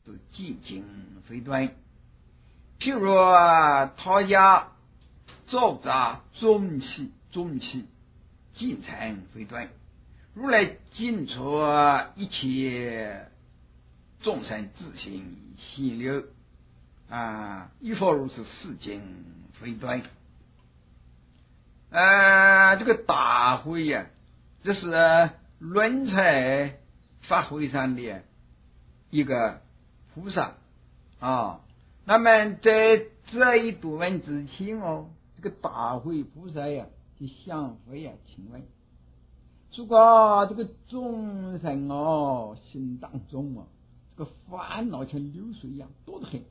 是进进非断。譬如他家造杂中气进程非断，如来尽除一切众生自性细流亦复如是世间非断。这个大会呀，这是论财法会上的一个菩萨那么在这一部分之前这个大会菩萨呀就向会请问，如果这个众生心当中这个烦恼像流水一样多得很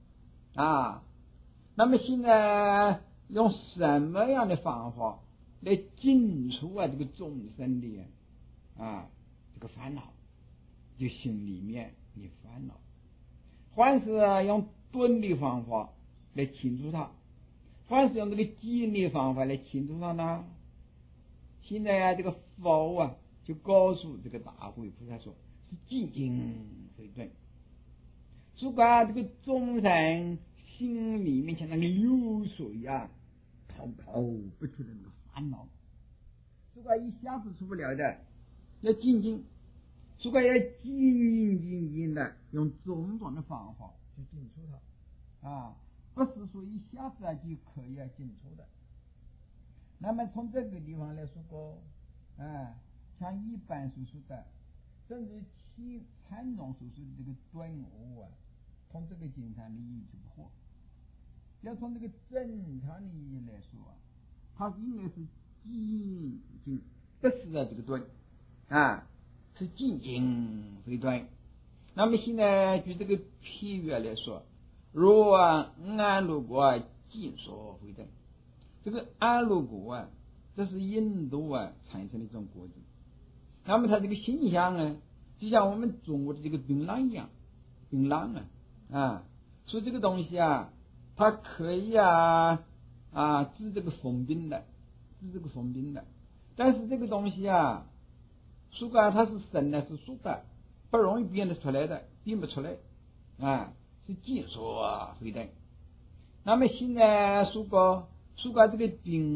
那么现在用什么样的方法来尽除这个众生的这个烦恼，就心里面的烦恼，还是用顿的方法来清除它，还是用这个静的方法来清除它呢？现在这个佛就告诉这个大会菩萨说，是进进非断。如果这个众生心里面像那个流水滔滔不出的那个烦恼，如果一下子出不了的，要静静，如果要静的用种种的方法去净除它不是说一下子就可以净除的。那么从这个地方来说过像一般所说的，甚至其禅宗所说的这个顿悟从这个经上的意义就不合。要从这个正常的意义来说它应该是静静，不是这个顿是进进非断。那么现在举这个譬喻来说，如安乐果尽所非断。这个安乐果这是印度产生的一种果子，那么它这个形象就像我们中国的这个槟榔一样，槟榔所以这个东西它可以治这个疯病的，但是这个东西如果它是生的是熟的，不容易变得出来的，变不出来是尽所非断。那么现在如果这个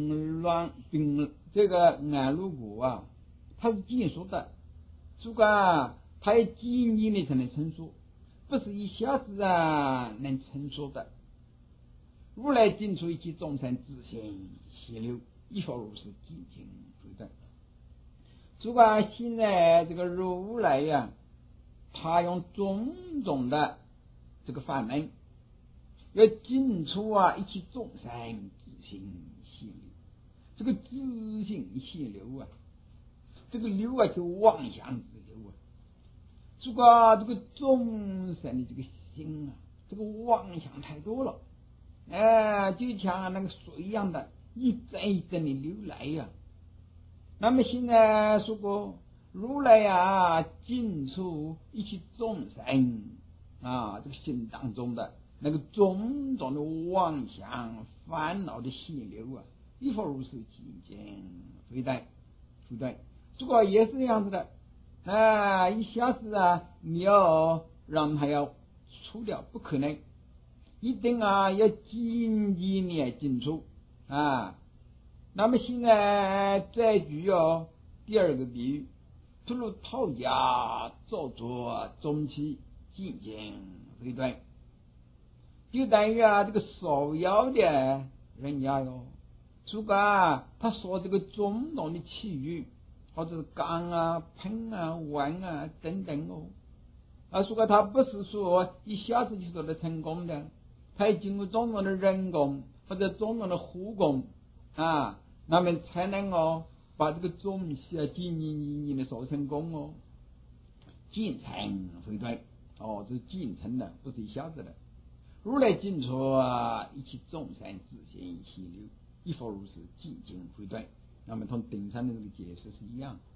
这个安乐果它是尽熟的，如果它要几年的才能成熟，不是一下子能成熟的。如来尽除一切众生自性细流，亦复如是进进非断。如果现在这个如来他用种种的这个法门要尽除一切众生自性细流，这个自性细流这个流就妄想之流如果这个众生的这个心这个妄想太多了就像那个水一样的一阵一阵的流来那么现在说过如来尽除一切众生这个心当中的那个种种的妄想烦恼的细流亦复如是进进非断。这个也是这样子的一下子你要让它要除掉不可能，一定要渐渐的进除那么现在再举第二个比喻，譬如陶家造作中期进进非断，就等于这个烧窑的人家如果他烧这个种种的器具，或者是缸盆碗等等如果他不是说一下子就做得成功的，他要经过种种的人工或者种种的护工那么才能把这个东西渐的烧成功进程非断这是进程的，不是一下子的。如来尽除一切众生自性细流，亦复如是进进非断。那么同顶上的这个解释是一样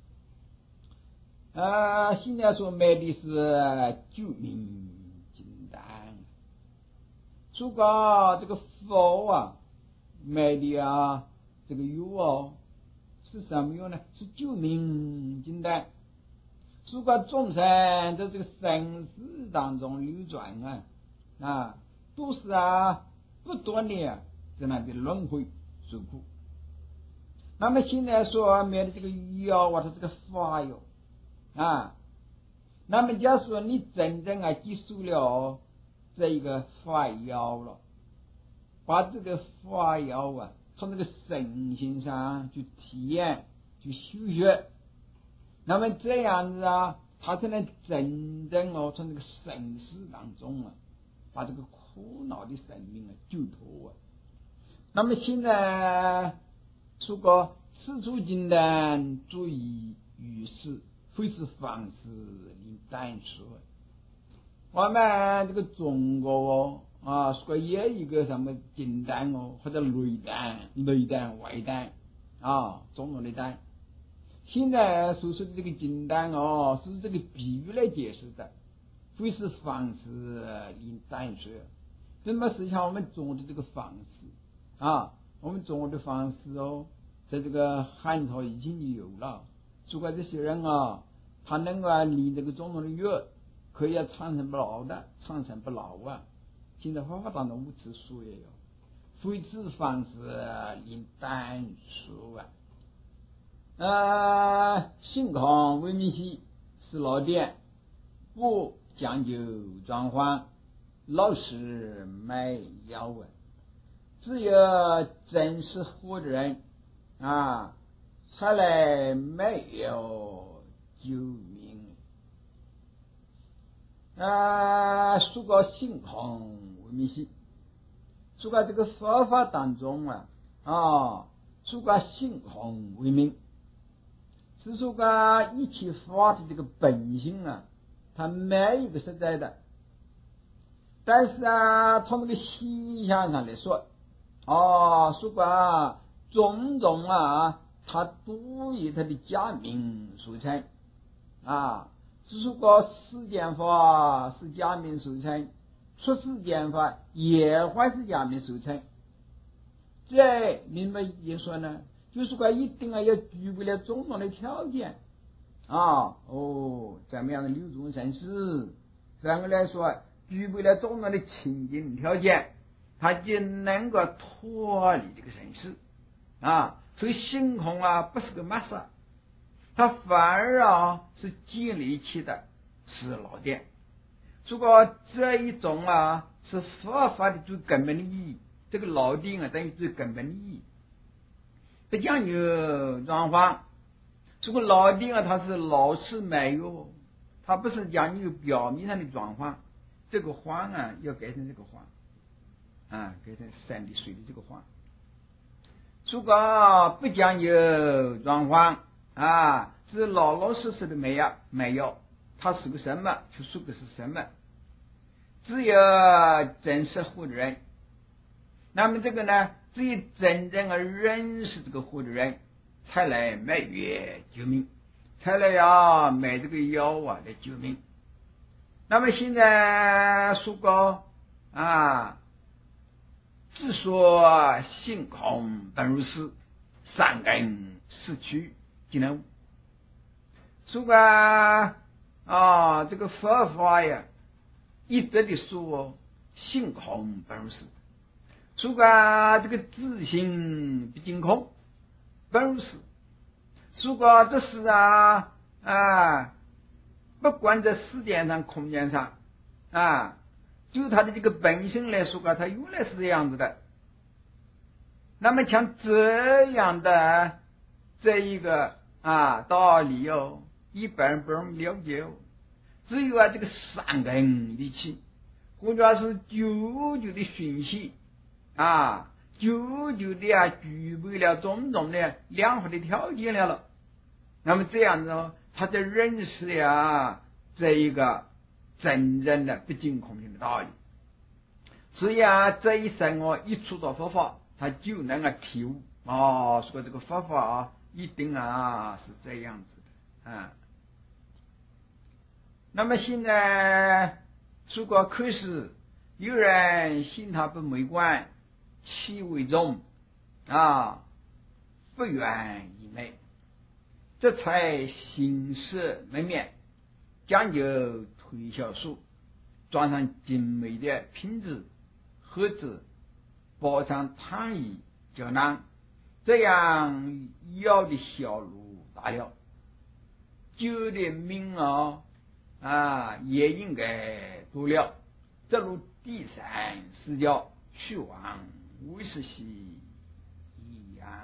现在所卖的是救命金丹，如果这个佛卖的这个药是什么药呢？是救命金丹。 如果众生在这个生死当中流转都是不断的在那边轮回受苦。那么现在说灭的这个药它这个法药那么假如说你真正接受了这一个法药了，把这个法药从这个身心上去体验去修学，那么这样子他才能真正从这个生死当中把这个苦恼的生命救脱那么现在如果此处经典注意于事，非是方式令单说。我们这个中国说也一个什么经典或者内丹外丹中国的丹。现在所说的这个经典是这个比喻来解释的，非是方式令单说。怎么是像我们中国的这个方式我们中国的方式在这个汉朝已经有了。如果这些人他能够离这个中国的药可以长生不老的，长生不老现在佛法当中无此说也有，非此方式令单说性空为明晰是老店，不讲究装潢，老实卖药只有真实活的人才来卖药救命说个性空为明晰，说个这个佛法当中说个性空为明，是说个一切法的这个本性它没一个实在的。但是从这个形象上来说说个种种它都以它的假名所成只是个世间法是假名所成，出世间法也还是假名所成。这明白也说呢，就是说一定要具备了种种的条件怎么样的流众生死，反过来说具备了种种的清净条件，他就能够脱离这个生死所以性空不是个抹杀，它反而是建立起的是老店。如果这一种是佛法的最根本的意义，这个老店等于最根本的意义，不讲究装潢。这个老店它是老实没有，它不是讲究表面上的装潢，这个黄要改成这个黄改成山的水的这个黄。如果不讲究装潢是老老实实的没有，它是个什么就说个是什么，只有真实活的人。那么这个呢，只有真正的认识这个活的人才来卖药救命，才来买这个药来救命。那么现在说过自说性空本如是，三根四趣即能悟。说个这个佛法一直的说性空本如是，说个这个自性不净空本如是，说个这是不管在时间上空间上就它的这个本性来说它原来是这样子的。那么像这样的这一个道理一般人不容易了解只有这个三根力气，或者是久久的熏习久久的具备了种种的良好的条件了，那么这样子他才认识这一个真正的不净空性的道理。所以这一生一触到佛法，他就能体悟说这个佛法一定是这样子的那么现在如果可是有人信他不美观，其为重不愿以昧，这才心识门面讲究推销术，装上精美的品质盒子，包上糖衣胶囊，这样药的销路大了，酒的名额也应该多了。这如第三视角去往威士忌一样。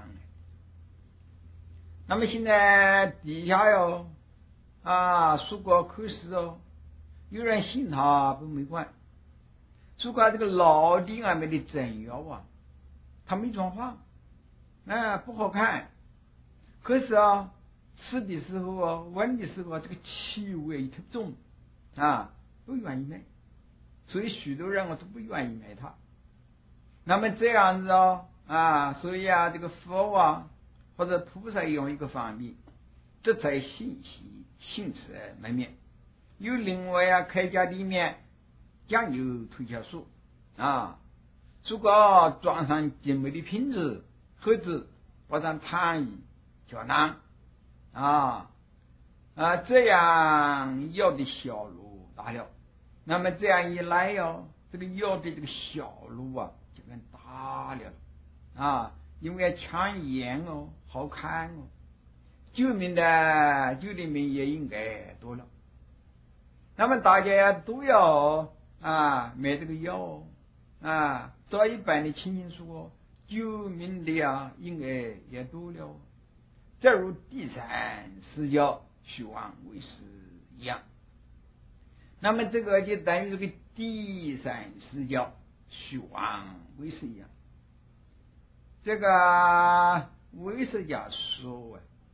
那么现在底下如果可是有人信他不没管，如果这个老的没的真药他没装潢不好看，可是吃的时候闻的时候这个气味特重不愿意买，所以许多人都不愿意买它。那么这样子所以这个佛或者菩萨用一个方面，这才信持门面。有另外开家里面讲究推销术如果装上精美的品质盒子，包上糖衣胶囊这样药的销路大了。那么这样一来这个药的这个销路就更大了因为抢眼好看酒的名也应该多了。那么大家都要买这个药照一般的情形说，酒名的应该也多了。这如第三视角去往威士一样。那么这个就等于这个第三视角去往威士一样。这个威士家说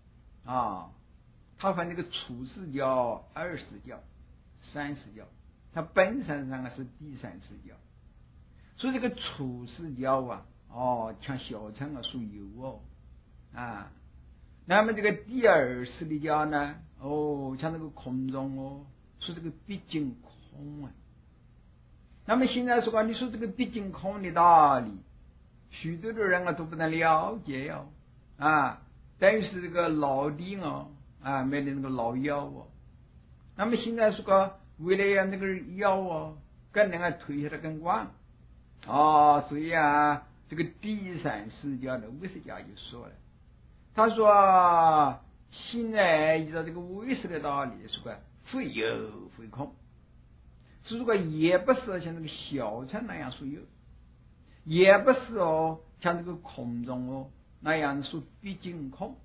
他分这个初视角、二视角、三视角，它本身上是第三视角。所以这个初视角像小乘属油那么这个第二视的角呢像那个空中说这个毕竟空那么现在说你说这个毕竟空的道理，许多的人都不能了解等于是这个老的买的那个老药那么现在说为了让那个药更能推下来更广所以这个第三视角的威士家就说了，他说现在依照这个威士的道理说非有非空，如果也不是像这个小乘那样说有，也不是像这个空中那样说毕竟空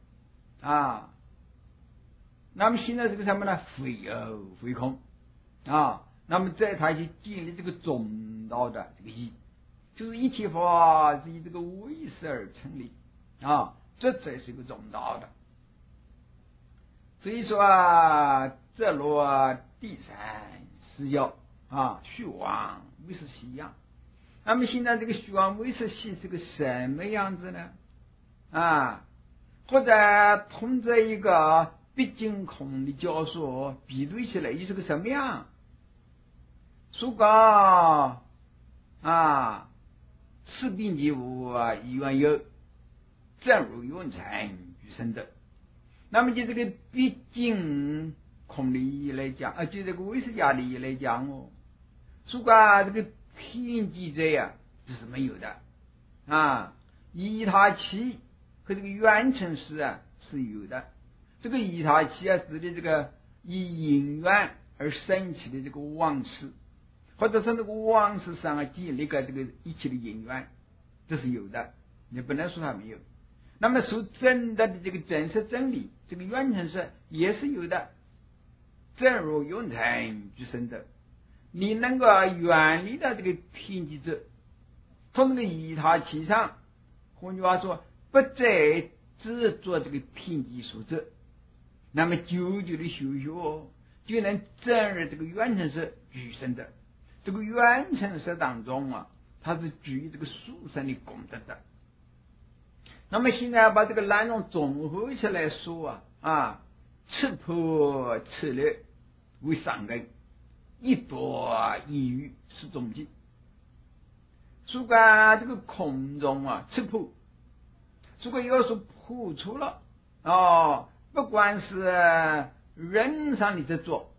那么现在这个什么呢？非有非空那么这他就建立这个中道的这个义，就是一切法是以这个威势而成立这才是一个中道的。所以说这如第三视角虚妄威士忌一样。那么现在这个虚妄威士忌是个什么样子呢或者同这一个毕竟空的教授比对起来又是个什么样？如果此病即无一缘有，正如永成具生的。那么就这个毕竟空的意义来讲就这个威士家的意义来讲如果这个偏激者这是没有的以他气和这个缘成是是有的。这个以他气指的这个以因缘而生起的这个往事，或者是那个往事上建立个这个一切的因缘，这是有的，你不能说它没有。那么说真的这个真实真理，这个缘成是也是有的，正如永成具生的。你能够远离到这个偏激者，从那个以他气上，换句话说不再执着这个偏激所者，那么久久的修学就能正入这个缘成色具生的。这个缘成色当中它是具有这个殊胜的功德的。那么现在把这个两种综合起来说吃破吃略为上根，一多一余是中极。如果这个空中吃破，如果要是破除了不管是人上的执着，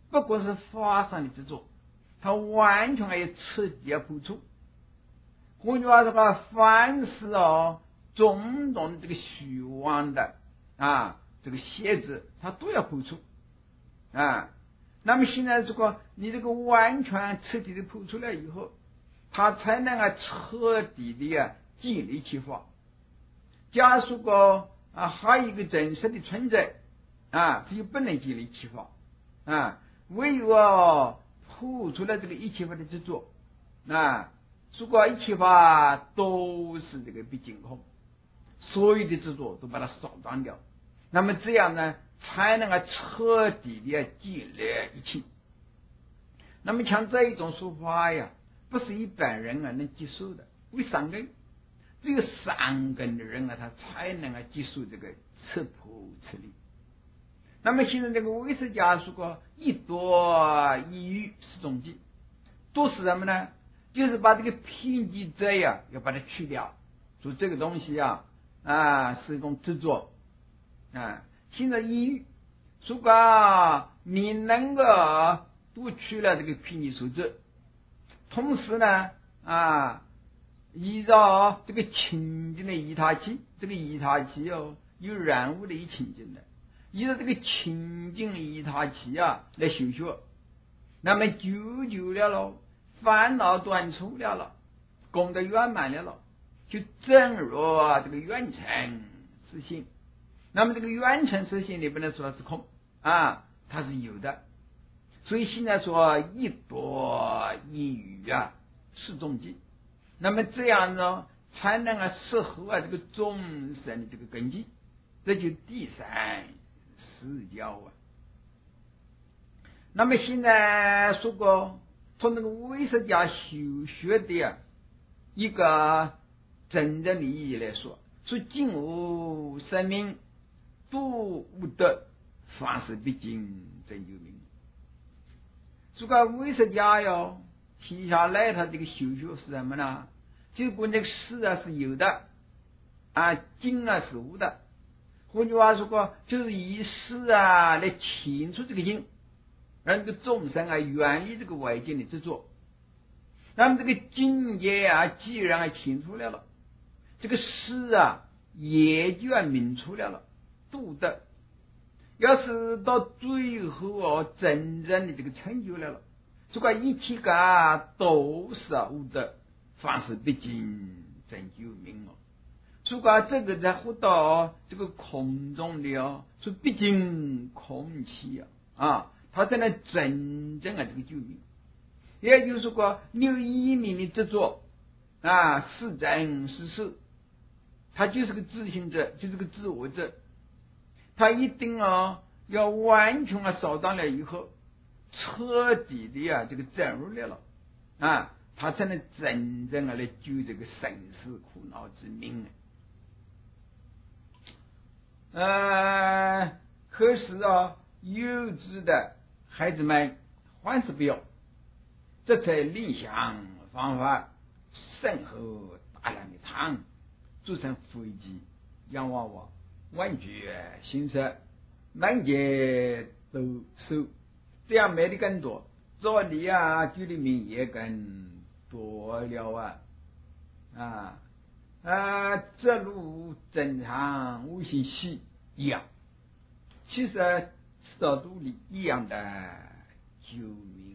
不过是法上的执着，它完全要彻底要破除。换句话说话，凡是种种的这个虚妄的这个限制，它都要破除那么现在如果你这个完全彻底的破除了以后，它才能彻底的建立起法。假如说还有一个真实的存在这就不能建立起法唯有破除了这个一切法的执着如果一切法都是这个毕竟空，所有的执着都把它扫荡掉，那么这样呢才能彻底的建立一切。那么像这一种说法呀，不是一般人能接受的。为三根，只有三根的人他才能接受这个彻破彻立。那么现在这个唯识家说一多一余是总计，多是什么呢？就是把这个偏激者要把它去掉，说这个东西是一种执着现在一余，如果你能够都去了这个偏激所执，同时呢依照这个清净的依他气，这个依他气有染污的一清净的，依照这个清净的依他气来修学，那么久了烦恼断除了功德圆满了，就正如这个圆成实性。那么这个圆成实性你不能说是空它是有的。所以现在说一多一余是总计，那么这样呢才能适合这个众生的这个根基，这就第三世教那么现在说过，从那个唯识家修学的一个真正的意义来说尽无生命，度无德，凡是毕竟真有名。这个唯识家提下来他这个修学是什么呢？结果那个事是有的经是无的。换句话说就是以事来清除这个经，让这个众生远离这个外境的执着。那么这个境界既然清除了，这个事也就明出来了，度德。要是到最后真正的这个成就了，这个一切都是无德，凡是毕竟真就明如果这个在活到这个空中的说毕竟空气它才能真正这个救命。也就是说六一年的执着是真是事，它就是个自信者，就是个自我者，他一定要完全扫荡了以后，彻底的这个证入来了他才能真正来救这个生死苦恼之命可是幼稚的孩子们还是不要，这才另想方法，盛喝大量的汤，做成飞机、洋娃娃、玩具、新车，满街都收，这样卖的更多，这里居里面也更多了这如正常无形系一样，其实吃到肚里一样的救命。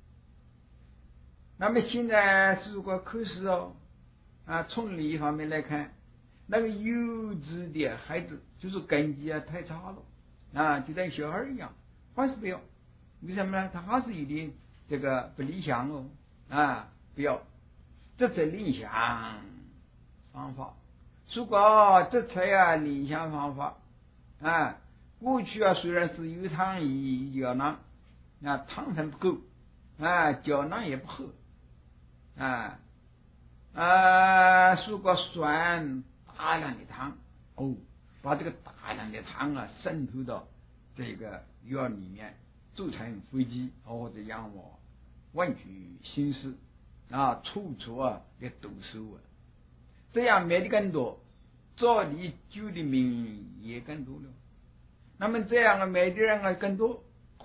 那么现在如果可是从另一方面来看，那个幼稚的孩子就是根基太差了就像小孩一样，还是不要。为什么呢？他还是有点这个不理想不要。这才另想方法。如果这才另想方法过去虽然是有汤有胶囊汤还不够胶囊也不喝如果算大量的汤把这个大量的汤渗透到这个药里面，做成飞机或者洋娃玩具新式处处也读书这样买的更多，这里救的命也更多了。那么这样买的人更多，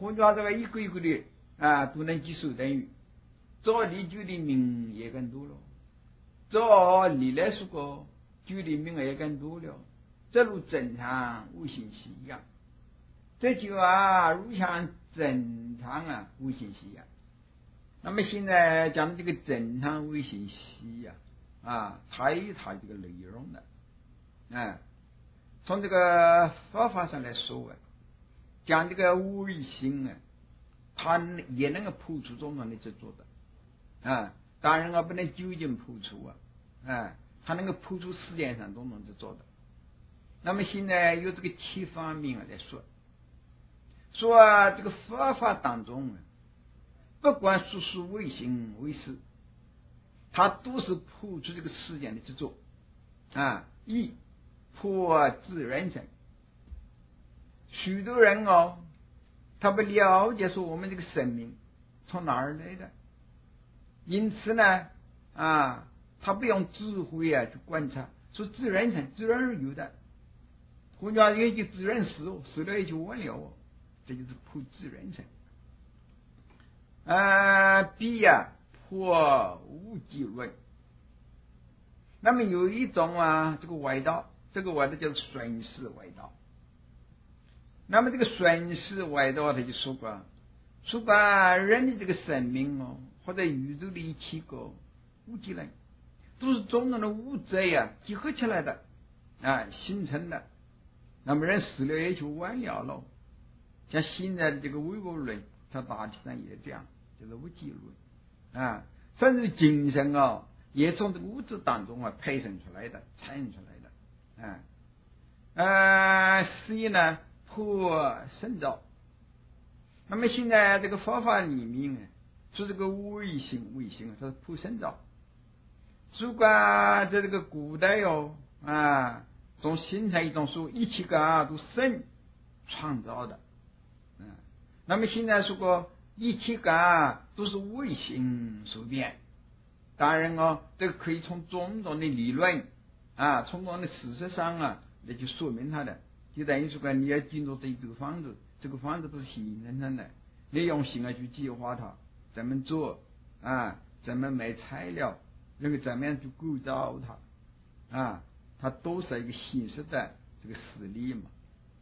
换句话说，一个一个的都能接受等于照理就的名也更多了，照理来说个就的名也更多了，这如正常无形系一样，这就如像正常无形系一样。那么现在讲这个正常无形系它有它这个内容的从这个佛法上来说讲这个微性它也能够破除种种的执着的当然不能究竟破除它能够破除世界上种种执着的。那么现在有这个7方面来说这个佛法当中不管是微性微事，它都是破除这个世间的执着一破自然性。许多人他不了解说我们这个生命从哪儿来的，因此呢他不用智慧去观察，说自然性自然而有的，换句话说也就自然死了也就完了这就是破自然性。B 破无记论。那么有一种这个外道，这个外道叫顺势外道。那么这个顺势外道他就说过人的这个生命或者宇宙的一切个无记论都是种种的物质集合起来的形成的，那么人死了也就完了。像现在的这个唯物论它大体上也这样，就是无记论甚至精神也从这个物质当中派生出来的产生出来的C 呢破圣造。那么现在这个佛法里面说这个微性它是破圣造。如果在这个古代总形成一种说一切个都神创造的那么现在说过一切个都是微性所变。当然这个可以从种种的理论从种种的事实上来去说明它的，就等于说你要进入这一个房子，这个房子都是形成的，你用心去计划它怎么做怎么买材料，那个怎么样去构造它它都是一个现实的这个实例嘛。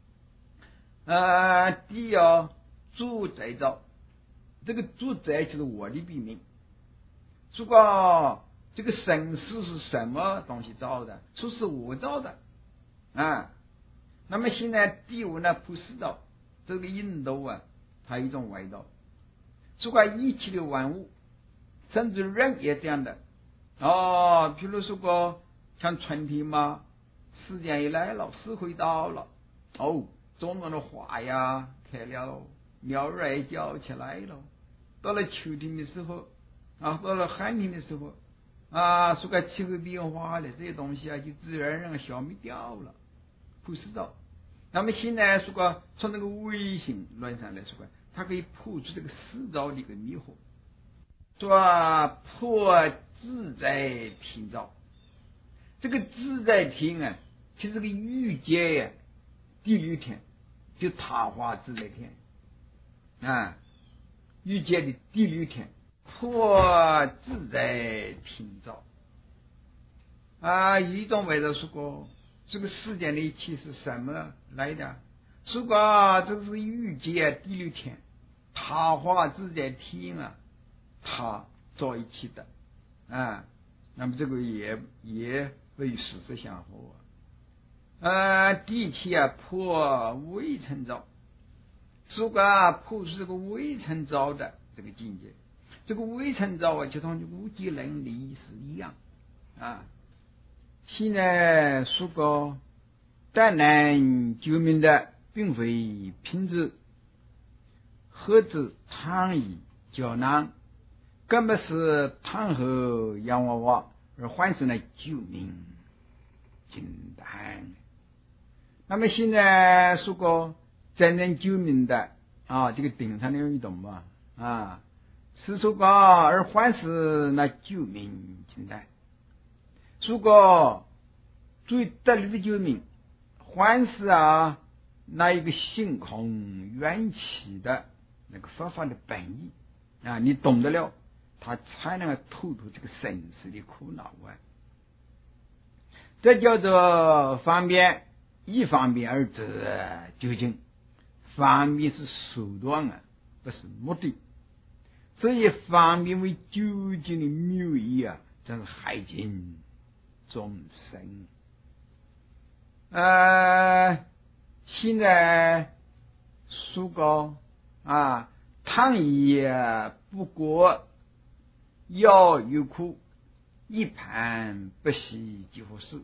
第二主宰造，这个主宰就是我的笔名。如果这个生死是什么东西造的，说是我造的那么现在第五呢普世道，这个印度它有一种外道，如果一切的万物甚至人也这样的譬如说像春天嘛，时间一来了，时会到了种种的花开了，鸟儿也叫起来了，到了秋天的时候到了寒天的时候说个气候变化了，这些东西就自然而然消灭掉了，普世道。那么现在说个从那个微性论上来说它可以破除这个世造的一个迷惑，说破自在天造。这个自在天其实这个欲界第六天就他化自在天欲界的第六天破自在天造有一种外道说过这个世间的一切是什么来的，说过这是欲界第六天他化自在天他造一起的那么这个也不与事实相符第七破微尘造，说过破除这个微尘造的这个境界，这个微尘造就同无记论的意思一样现在说过但能救命的并非品质，何止汤以胶囊，根本是汤和洋娃娃，而换成了救命金丹。那么现在说过真正救命的这个顶上的运动嘛是说过而换是那救命金丹，说过最得力的救命换是那一个星空缘起的那个佛法的本意啊，你懂得了，他才能脱脱这个生死的苦恼啊。这叫做方便，一方便而知究竟。方便是手段啊，不是目的。所以方便为究竟的妙意啊，真是害尽众生。现在说过啊，汤也不过药有苦，一盘不稀几乎是。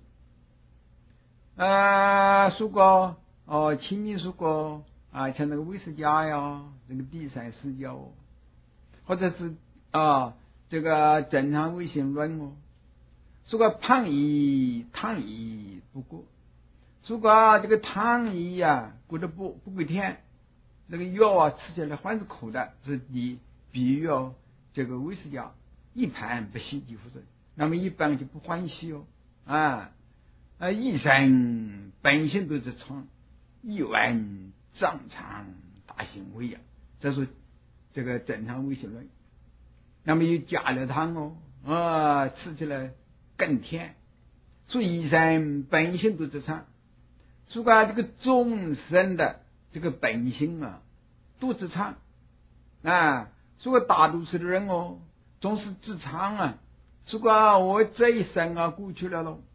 说过前面说过像那个威士嘉呀，这个第三世教，或者是这个正常唯心论哦，说个汤医不过，说个这个汤医过得不够甜，那个药吃起来还是苦的，是比喻这个威士嘉一盘不稀几乎是，那么一般就不欢喜一生本性都是常，一碗丈长大行为这是这个正常唯心论。那么又加了糖吃起来更甜，所以一生本性都是常。如果这个众生的这个本性都是常如果大多数的人总是自常如果我这一生过去了咯，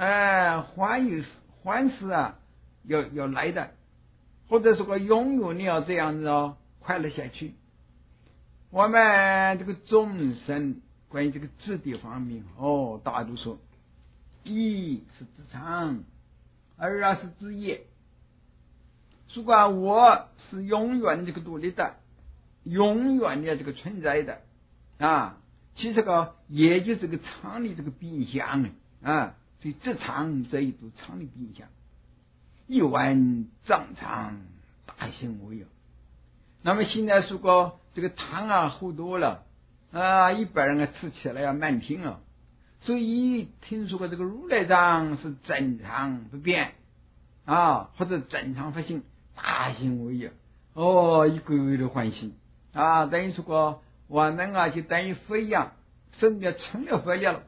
欢事要来的，或者说永远你要这样子快乐下去。我们这个众生关于这个质地方面大多数一是自常，二是自业。如果我是永远的这个独立的，永远的这个存在的其实也就是个常的这个变相所以这常这一度常的变相，一碗丈长大行为那么现在如果这个糖喝多了一般人吃起来要慢听所以听说过这个如来藏是正常不变或者正常发心大行为一个个的欢喜等于说过我们就等于佛一样，甚至成了佛了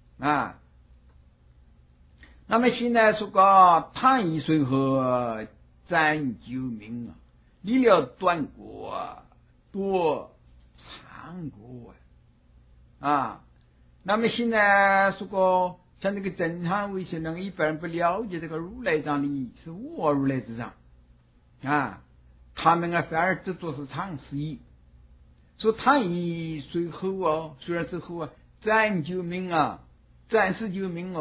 那么现在说过汤以水和占救命离了断果多长果那么现在说过像这个正常唯心论一般人不了解这个如来藏的意义，是我如来之藏他们反而执着是常是义，说汤以随后虽然之后占救命暂时救命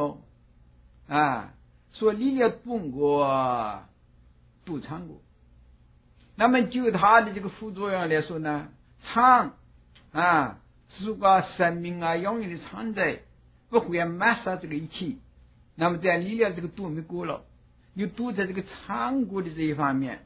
说离了断果多长果。那么就它的这个副作用来说呢，长如果生命永远的常在，不会抹杀这个一切，那么这样离了这个多没过了，又多在这个长果的这一方面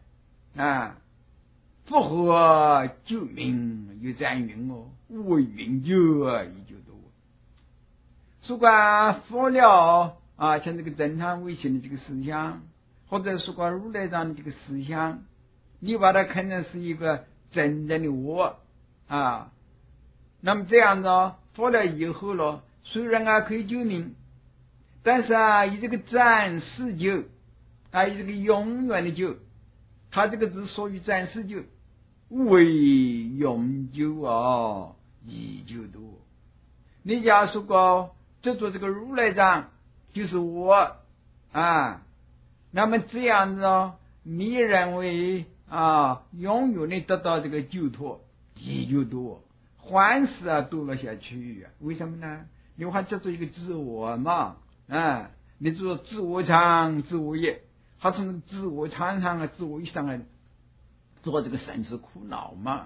复活救命又占命为命救也就多。如果佛了像这个正常唯心的这个思想，或者说过如来藏的这个思想，你把它看成是一个真正的我那么这样子佛了以后了，虽然可以救命，但是以这个暂时救以这个永远的救，它这个只属于暂时救，为永久已就多。你假如说过这做这个如来藏就是我那么这样子你认为永远的得到这个救脱也就多，欢事多了下去为什么呢？因为它叫做一个自我嘛你做自我常自我业，它从自我常上自我意上做这个生死苦恼嘛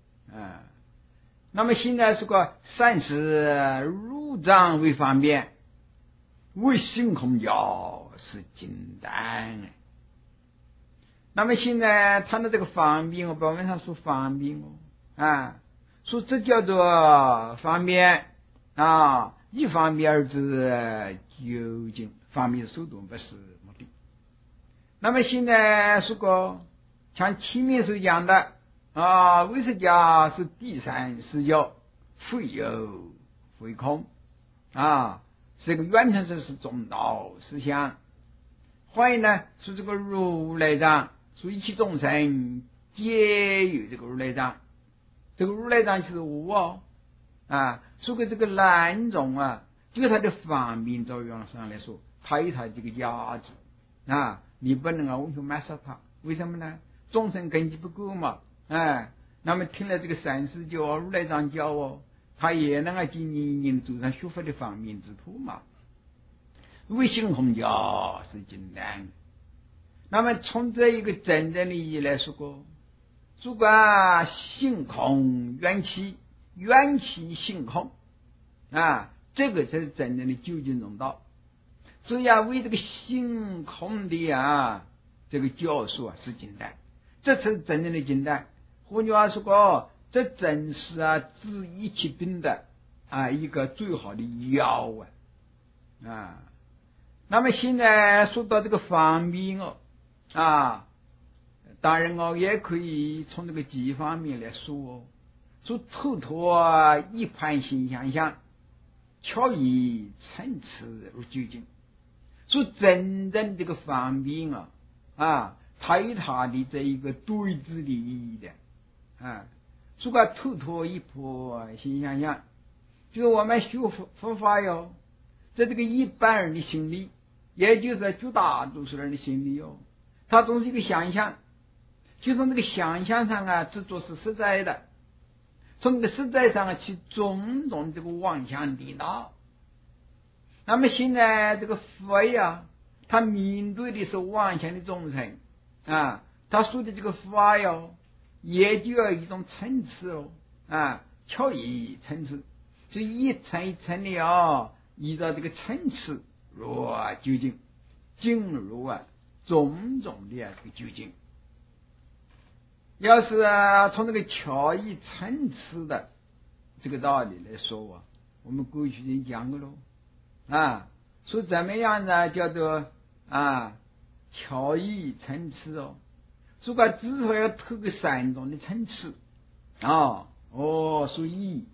那么现在是个善事入藏为方便，为性空教是简单那么现在他的这个方便表面上说方便说这叫做方便一方面而知究竟，方便速度不是目的。那么现在说过像前面所讲的为释家是第三视角，非有非空这个远成是中道思想。还有呢，是这个如来藏，说一切众生皆有这个如来藏。这个如来藏是我说个这个难容就它的方便作用上来说，它有它这个价值你不能完全抹杀它。为什么呢？众生根基不够嘛那么听了这个三世教如来藏教他也能经人走上学佛的方便之途嘛。为性空教是简单。那么从这一个真正的意义来说过，主管性空缘起，缘起性空这个才是真正的究竟中道。所以为这个性空的这个教授是简单，这才是真正的简单。换句话说过，这真是治一切病的一个最好的药那么现在说到这个方便当然也可以从这个几方面来说说透脱一盘心想象，巧以参差如究竟。说真正这个方便它有它的这一个对治的意义的说个透脱一盘心想象，就是我们学佛法在这个一般人的心里，也就是绝大多数人的心里他总是一个想象，就从这个想象上执着是实在的，从这个实在上去种种这个妄想颠倒。那么现在这个佛他面对的是妄想的众生他说的这个法也就要一种层次巧以层次，就一层一层的依照这个层次如究竟，进入种种的这个究竟。要是从这个巧以层次的这个道理来说我们过去已经讲过了说怎么样呢叫做巧以层次如果至少要透过三种的层次所以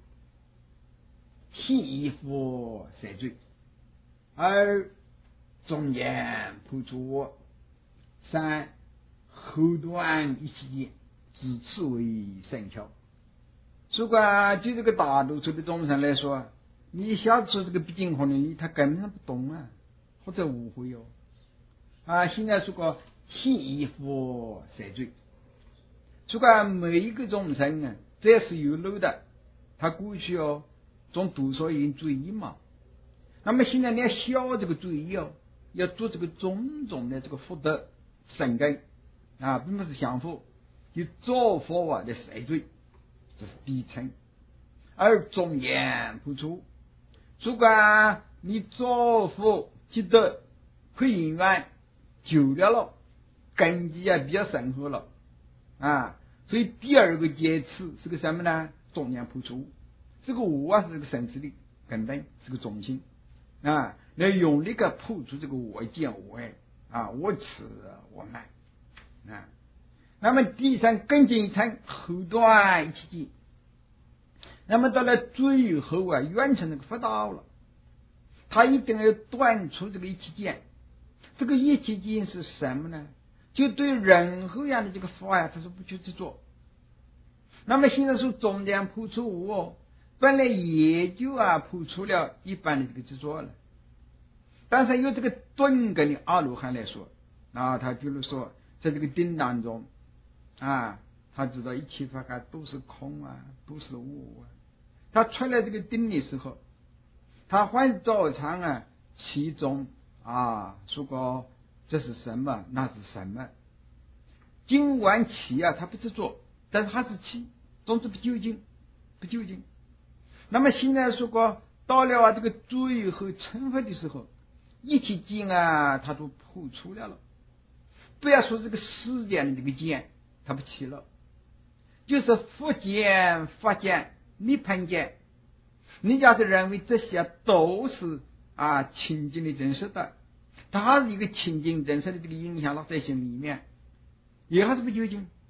替佛赦罪，二中间破除，三后端一起见，自此为圣巧。如果就这个大多数的众生来说，你一下子说这个毕竟可能他根本上不懂或者误会现在说个替佛赦罪，如果每一个众生这是有漏的，他过去总多少有罪嘛。那么现在你要消这个罪要做这个种种的这个福德善根并不是降福，就造佛的赦罪，这是第一层。而中间不出，如果你造福积德会因缘久了根基比较深厚了所以第二个阶次是个什么呢？中间破除。这个我是这个生死的根本，是个中心来用力个破除这个我见我爱我痴我慢那么第三更进一层，后端一起进。那么到了最后完成这个佛道了，他一定要断除这个一起见。这个一起见是什么呢？就对任何样的这个法他是不去执着。那么现在说中间破除本来也就破除了一般的这个执着了，但是由这个顿根的阿罗汉来说他比如说在这个定当中他知道一切法都是空都是无他出来这个定的时候，他还照常其中说过这是什么那是什么，尽管起他不执着，但是他是起，总之不究竟。那么现在说过到了这个最后成佛的时候，一起见他都破除了，不要说这个世间的这个见他不起了，就是佛见法见涅槃见，你假是认为这些都是清净的真实的，它还是一个清净真实的这个影响了在心里面，也还是不究竟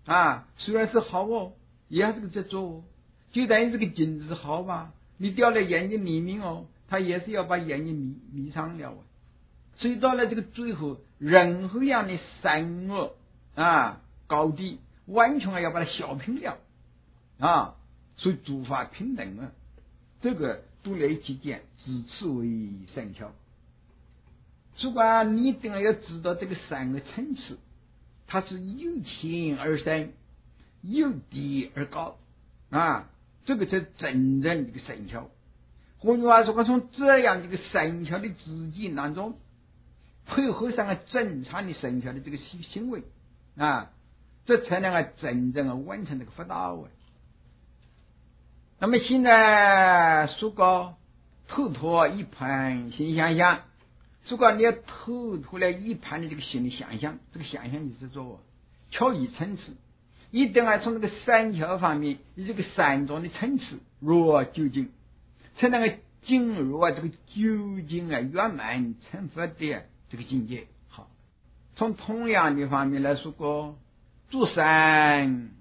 虽然是好哦，也还是个执着哦，就等于这个镜子好吧，你掉在眼睛里面哦，它也是要把眼睛迷上了哦。所以到了这个最后，任何样的善恶高低，完全要把它消平了所以诸法平等这个读了一起见，以此为善巧。主管你一定要知道这个三个层次，它是由浅而深，由低而高这个才真正这个善巧。换句话说，从这样一个善巧的知见当中，配合上正常的善巧的这个行为这才能真正完成这个佛道那么现在说个透脱一盘心想象，如果你要透脱了一盘的这个心理想象，这个想象就是说巧一层次，一定要从这个善巧方面，以这个三种的层次入究竟，才能够进入这个究竟圆满成佛的这个境界。好，从同样的方面来说过，诸善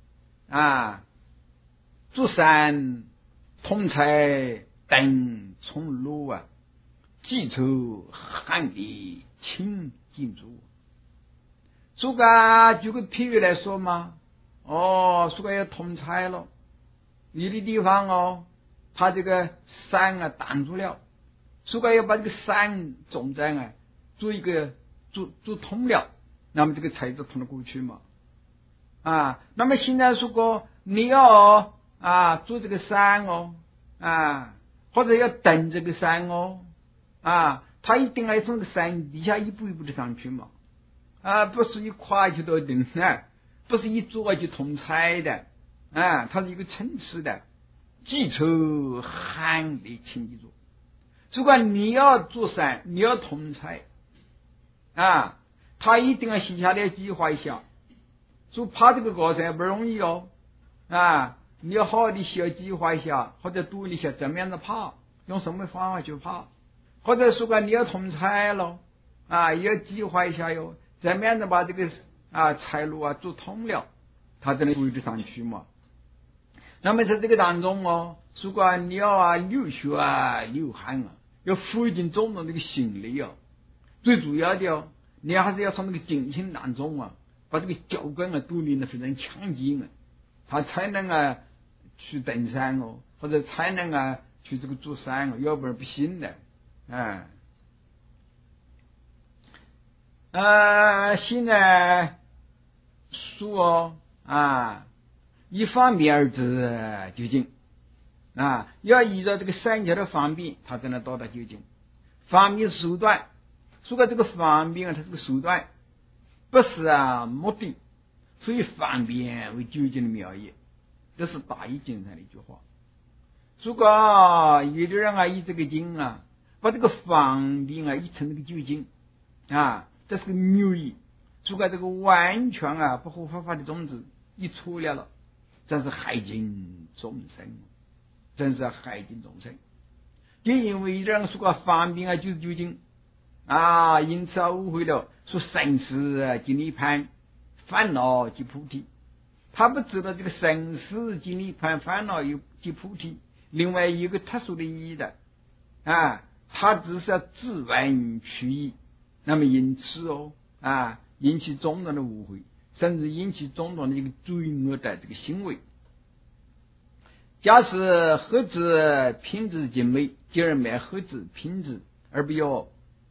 同财等从路记仇汉理清净足。这个举个譬喻来说嘛，这个要同财了，有的地方它这个山挡住了，这个要把这个山种在做一个做通了，那么这个财就通得过去嘛那么现在如果你要做这个山或者要等这个山它一定要从这个山底下一步一步的上去嘛不是一跨就到顶不是一做就通财的它是一个层次的，记仇汉理清净足。如果你要做山，你要通财他一定要写下来计划一下，就爬这个高山不容易你要好好的需要计划一下，或者读一下怎么样的爬，用什么方法去爬，或者说你要通财了也要计划一下哟，怎么样的把这个财路做通了，他才能归得上去嘛。那么在这个当中如果你要流血流汗要付尽种种这个心力最主要的你还是要从那个精心当中把这个脚跟锻炼的非常强劲他才能去登山或者才能去这个做山要不然不行的现在说一方面而知究竟要依照这个善巧的方便，他才能到达究竟。方便手段，说这个方便它是个手段，不是目的，所以方便为究竟的妙义，这是大义经上的一句话。如果有的人以这个经把这个方便一成这个究竟这是个谬义。如果这个完全不合佛法的宗旨一出来了，真是害尽众生，真是害尽众生。就因为人说个方便就是究竟因此误会了说生死即涅槃，烦恼即菩提。他不知道这个生死即涅槃，烦恼即菩提另外一个特殊的意义的他只是要自问取义，那么因此引起种种的误会，甚至引起种种的一个罪恶的这个行为。假使何止品质精美，今儿买何止品质而不要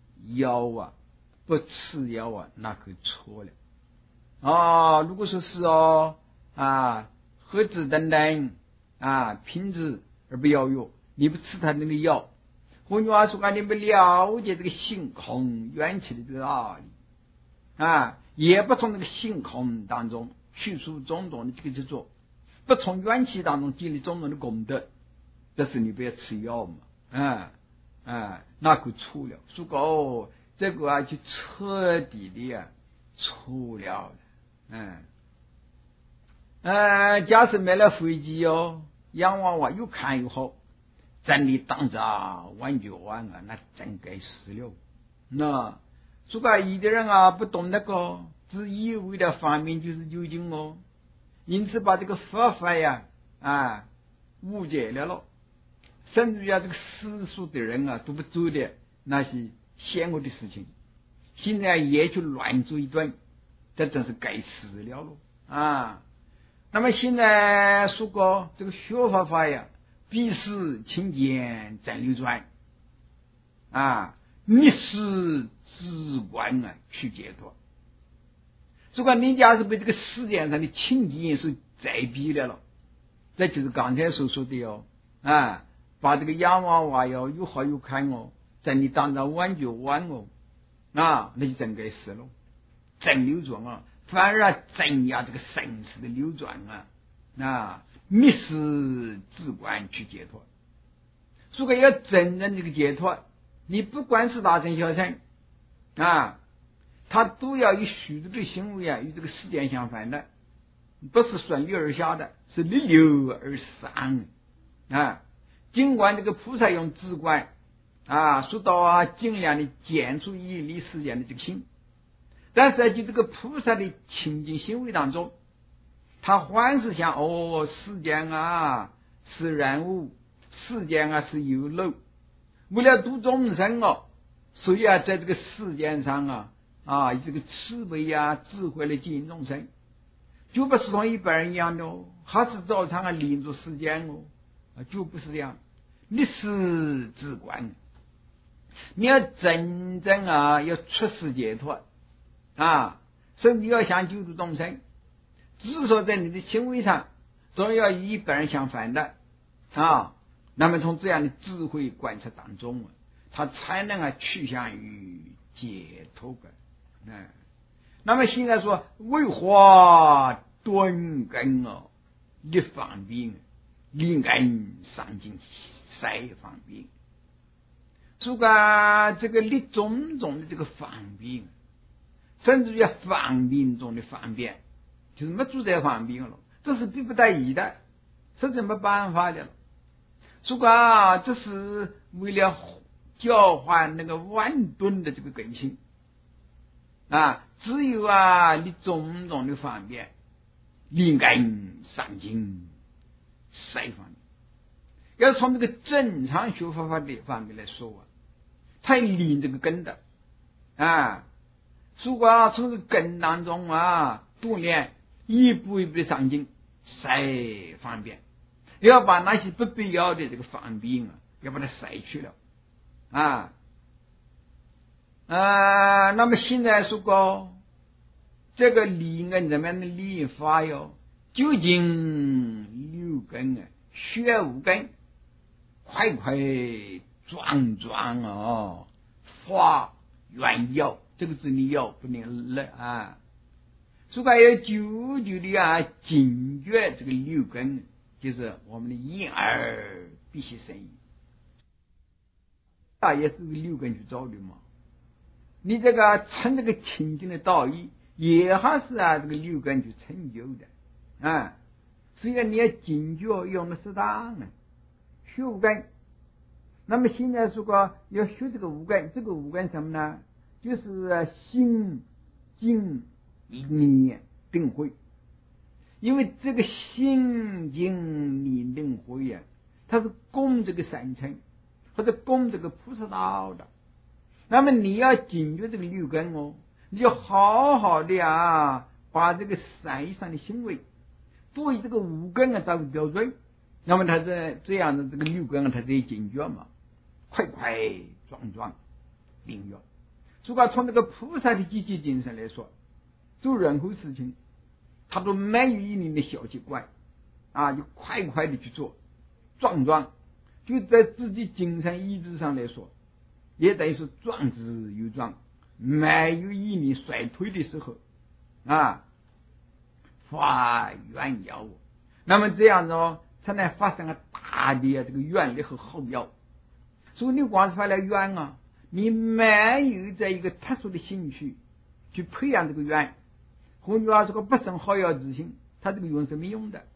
不吃药那可错了如果说是何止等等品质而不要药，你不吃他那个药，换句话说你不了解这个性空缘起的这个道理也不从这个性空当中去除种种的这个执着，不从缘起当中建立种种的功德，这是你不要吃药嘛那可错了。如果这个就彻底的错了假设买了飞机洋娃娃又看又好，真的当着万绝万那真该死了。那如果有的人不懂那个，只以为的方面就是究竟因此把这个佛法呀误解了，甚至于这个世俗的人都不做的那些险恶的事情，现在也去乱做一顿，这真是该死了那么现在说过这个学佛法呀，必是清净真流转逆世之观去解脱。如果你假是被这个世界上的清净所宰逼了，这就是刚才所说的把这个洋娃娃又好又看在你当着玩就玩那就真该死了，真流转反而增加这个生死的流转逆世之观去解脱。如果要真正这个解脱，你不管是大乘小乘他都要以许多的行为与这个世间相反的，不是顺流而下的，是逆流而上尽管这个菩萨用智观说到尽量的减除一离世间的这个心，但是在这个菩萨的清净行为当中，他还是想世间是人物，世间是有漏，为了度众生所以在这个世间上以这个慈悲智慧来经营众生，就不是同一般人一样的还是照常领着世间就不是这样。逆世之观，你要真正要出世解脱甚至要想救度众生，至少在你的行为上总要与一般人相反的那么从这样的智慧观察当中他才能趋向于解脱感那么现在说为何顿根立方便，立根上进塞方便，这个立种种的这个方便，甚至于方便中的方便，就是没住在方便了，这是逼不得已的，甚至没办法的了。这是为了交换那个万吨的这个根性只有你种种的方便，立根上进塞方便。要是从这个正常学佛法的方面来说他立这个根的从这个根当中锻炼，一步一步的上进塞方便，要把那些不必要的这个方便要把它塞去了那么现在说过这个立根怎么样的立法究竟六根学五根快快壮壮发愿要，这个字你要不能了要久久的警觉这个六根，就是我们的眼耳必须生意也是六根去造的嘛。你这个成这个清净的道义，也还是这个六根去成就的所以你要警觉用的适当学五根。那么现在说过要学这个五根，这个五根什么呢？就是心静念定慧。因为这个心静念定慧它是供这个三乘或者供这个菩萨道的。那么你要警觉这个六根你就好好的把这个善上的行为作为这个五根作为标准，那么它这样的这个六根它得警觉嘛，快快壮壮灵用。如果从这个菩萨的积极精神来说，做任何事情他都没有一点的小习惯就快快的去做壮壮，就在自己精神意志上来说也等于是壮之又壮，没有一点衰退的时候发愿要那么这样才能发生大的这个愿力和后要。所以你光是发了愿你没有在一个特殊的兴趣去培养这个愿，换句话说不生好要之心，他这个愿是没用的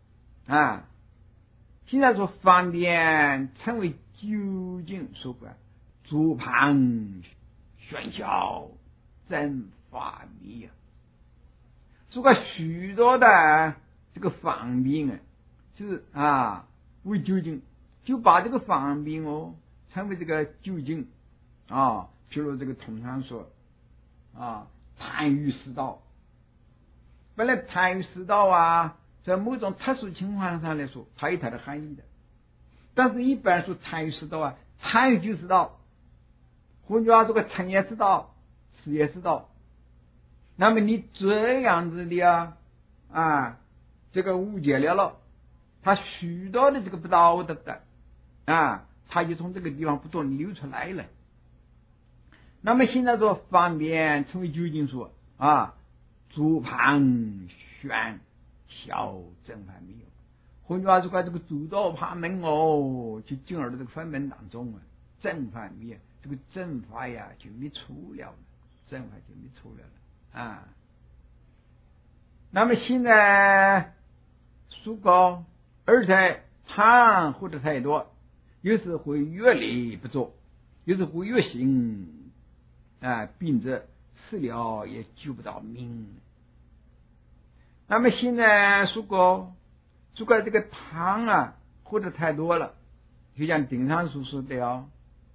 现在说方便成为究竟说过左旁喧嚣真法迷如果许多的这个方便啊，就是为究竟，就把这个方便称为这个究竟譬如这个通常说谈语师道，本来谈语师道在某种特殊情况上来说，它有它的含义的。但是一般说谈语师道谈语就是道，换句话说个成也是道，死也是道。那么你这样子的这个误解了，他许多的这个不道德的他就从这个地方不断流出来了。那么现在说方便成为究竟说诸旁玄小正法没有。换句话说，这个诸道旁门就进入了这个分门当中正法没有，这个正法就没出了，正法就没出了那么现在书高而且贪或者太多，有时会越力不足，有时会越行病者吃了也救不到命。那么现在书高这个贪或者太多了，就像顶上所说的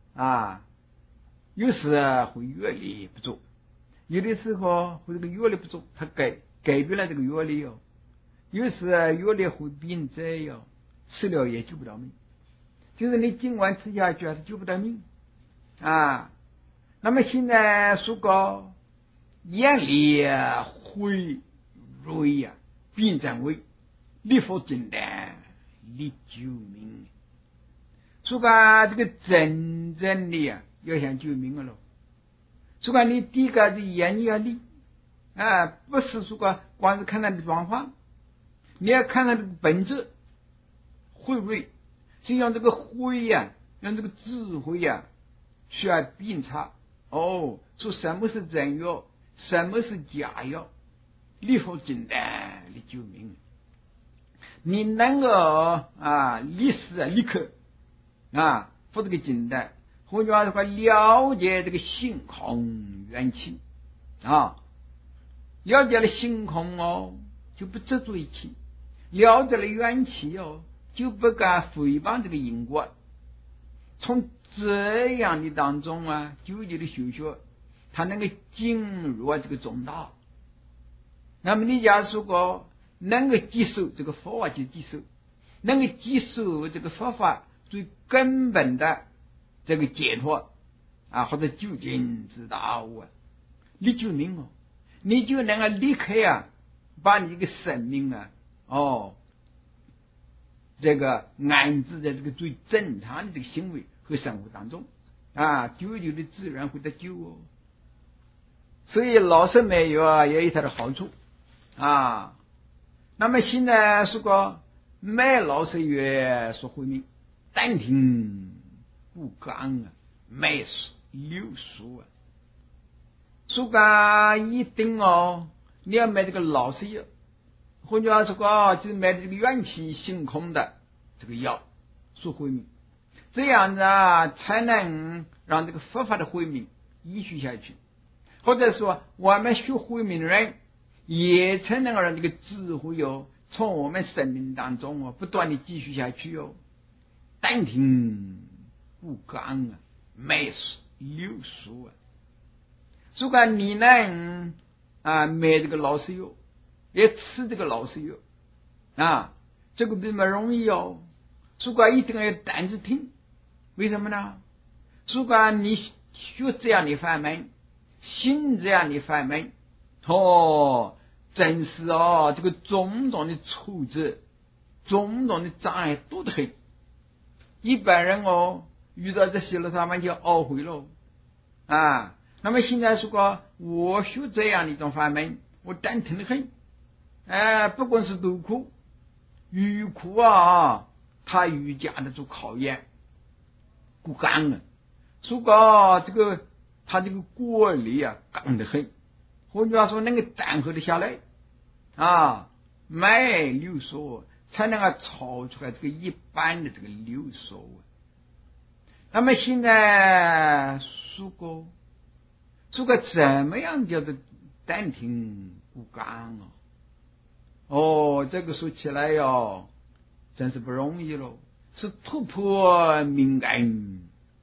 有时会越力不足，有的时候会这个越力不足，它改变了这个越力有时越力会变者吃了也救不到命，就是你尽管吃下去还是救不到命那么现在说过眼里会锐变成为立佛真的立救命，说这个真正的要想救命了。说你第一个是眼要立不是说光是看他的状况，你要看他的本质慧锐，是用这个慧用这个智慧需要辨察说什么是真药，什么是假药，立佛真的立救命。你能够立时立刻for这个简单，换句话说了解这个性空缘起了解了性空就不执着一起，了解了缘起就不敢诽谤这个因果。从这样的当中究竟的修学，他能够进入这个中道。那么你假如说能够接受这个佛法就接受，能够接受这个佛法最根本的这个解脱或者究竟之道你就明你就能够立刻把你这个生命这个安置在这个最正常的这个行为和生活当中久久的自然会得救所以老师没有也有它的好处那么现在说没老师也说回明单听不刚没流俗说一定你要买这个老师药，换句话说就是买这个元气性空的这个药说回明，这样子才能让这个佛法的回明延续下去，或者说我们学回明的人也才能够让这个智慧从我们生命当中不断的继续下去单听不刚没流俗如果你能买这个老师药，也吃这个老师药这个并不容易如果一定要胆子听，为什么呢？如果你学这样的法门，信这样的法门真是这个种种的挫折，种种的障碍多得很。一般人遇到这些了，他们就懊悔了那么现在说我学这样的一种法门，我胆疼得很不管是多苦欲苦他愈加的做考验骨刚如果这个他这个果力刚得很，换句话说能够担合得下来没流俗才能够超出来这个一般的这个流俗那么现在说怎么样叫做单听不刚这个说起来哟，真是不容易喽，是突破命根，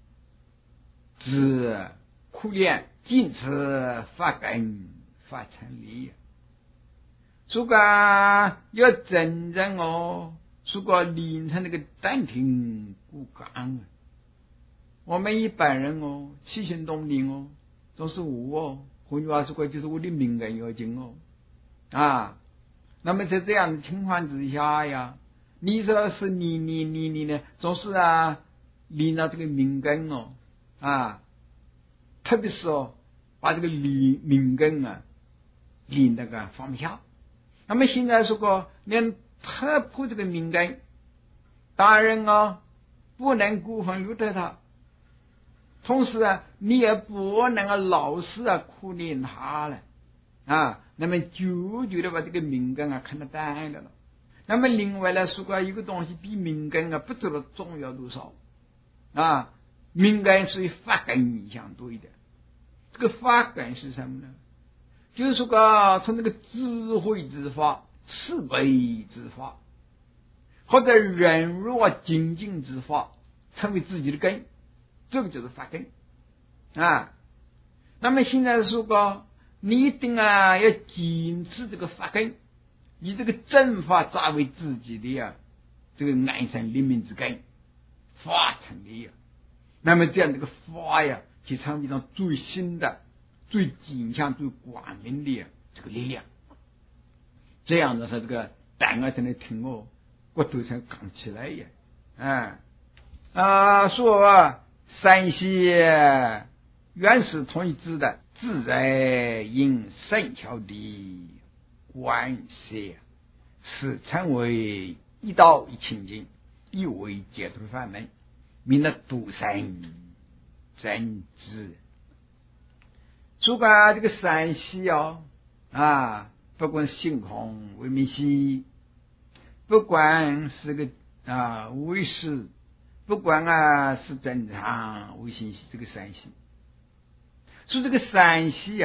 知苦练，坚持发根发成力。如果要真正如果练成那个丹田骨干，我们一般人起心动念都是我换句话说就是我的命根要紧那么在这样的情况之下呀，你说是你呢，总是练到这个命根特别是把这个命根练那个放不下。那么现在如果连突破这个命根，当然不能过分虐待他，同时你也不能老是苦练他了那么久久的把这个命根看得淡了。那么另外来说一个东西比命根不知道重要多少命根属于发根相对的。这个发根是什么呢？就是说从那个智慧之法、慈悲之法，或者忍辱精进之法，成为自己的根，这个就是发根那么现在说你一定要坚持这个发根，以这个正法作为自己的这个安身立命之根，发成的那么这样这个法就成为一种最新的、最坚强、最光明的这个力量。这样的说这个胆在那听骨头才刚起来说山西原始统一制的自然因圣巧的关系，是成为一道一清净，一为解脱法门，名的独山真知。主管这个山西不管是星空为明西，不管是个为师，不管是正常为信息，这个山西，所以这个山西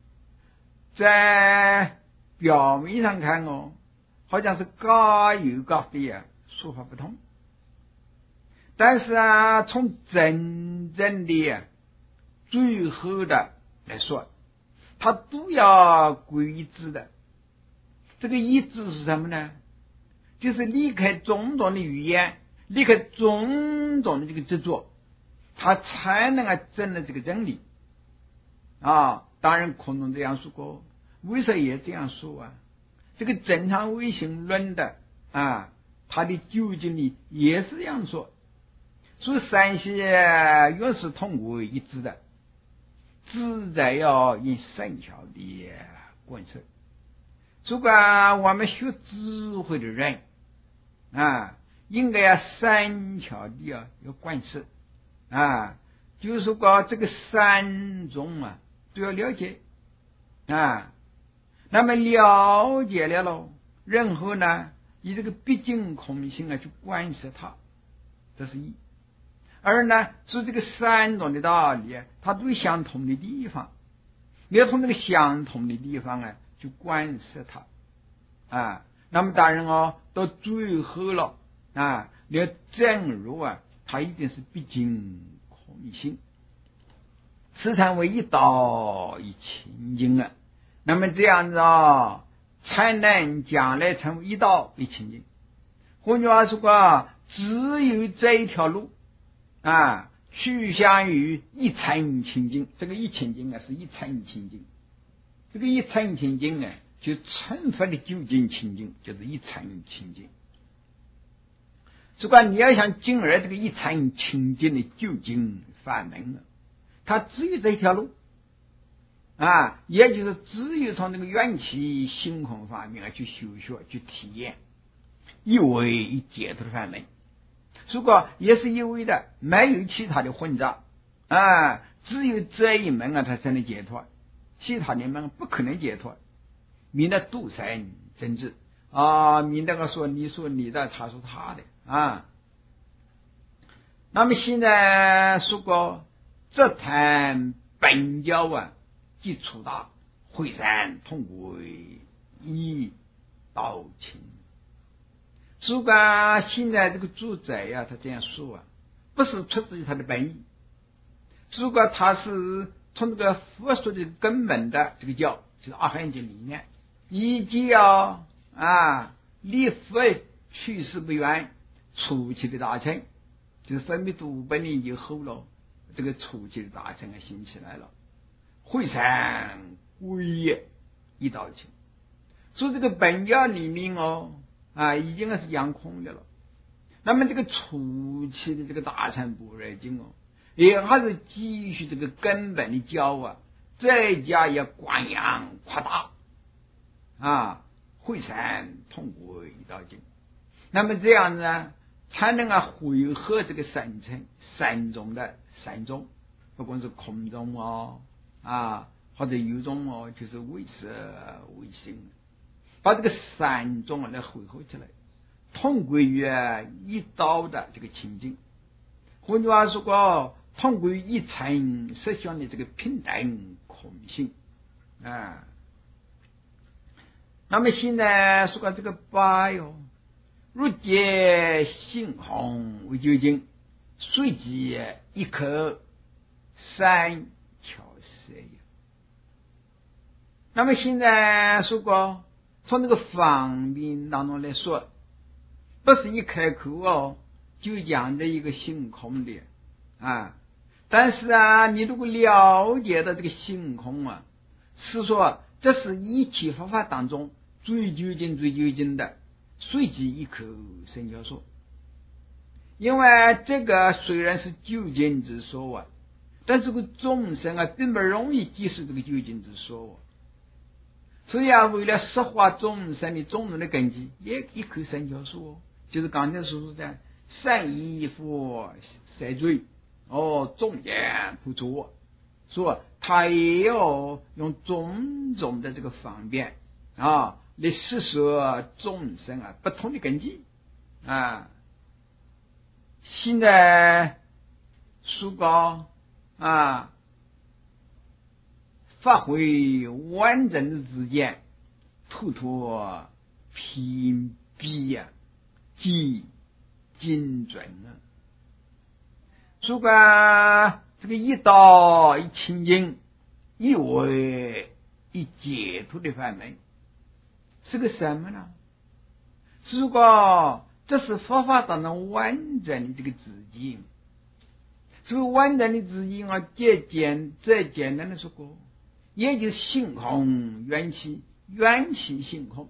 在表面上看好像是各有各的说法不同，但是从真正的最后的来说，它都要归一致的。这个一致是什么呢？就是离开种种的语言，离开种种的这个执着，它才能证得这个真理当然可能这样说过，为什么也这样说这个正常唯心论的它的究竟理也是这样说。所以三些原是同为一致的，自在要以圣巧的贯彻。如果我们学智慧的人应该要三巧的要贯彻就是说这个三种都要了解那么了解了任何呢以这个毕竟空性去观察它，这是一。而呢是这个三种的道理它都有相同的地方，你要从这个相同的地方去观察它那么当然到最后了你要正如它一定是毕竟空性，时常为一道一清净那么这样子才能将来成为一道一清净。换句话说只有这一条路趋向于一尘清净。这个一清净是一尘清净，这个一尘清净就成佛的究竟清净，就是一尘清净。如果你要想进而这个一尘清净的究竟法门它只有这一条路也就是只有从那个缘起性空方面去修学去体验，一为一解脱的法门。如果也是一味的，没有其他的混杂只有这一门它才能解脱，其他的门不可能解脱，免得独善真知免得说你说你的，他说他的那么现在说这谈本教基础大，会山通归一道清。主管现在这个主宰呀，他这样说啊，不是出自于他的本意，主管他是从这个佛说的根本的这个教，就是阿含经里面，以及立佛去世不远初期的大乘，就是分别读本年以后了，这个初期的大乘兴起来了，会禅归业一道清。所以这个本教里面已经是养空的了。那么这个初期的这个大乘般若经也还是继续这个根本的教再加以广扬扩大会禅通过一道经。那么这样呢，才能汇合这个三乘三种的三种，不管是空中或者有种就是为色为性，把这个三种来汇合起来，通归于一道的这个情境。换句话说通归一乘实相的这个平等空性那么现在说这个八如界性空为究竟，随即一刻三巧色也。那么现在说从这个方面当中来说，不是一开口就讲这一个性空的但是你如果了解到这个性空是说这是一切佛法当中最究竟的随即一口生教说。因为这个虽然是究竟之说但是这个众生并不容易接受这个究竟之说所以为了实化众生的种种的根基，也一口生教说就是刚才所说的善意佛赦罪众言不错，说他也要用种种的这个方便来示说众生不同的根基现在书高发挥完整的之间，突脱评比及精准书高这个一道一清净一为一解脱的范围是个什么呢？如果这是佛法当中完整的这个自境，这个完整的自境最简单的说过，也就是性空缘起性空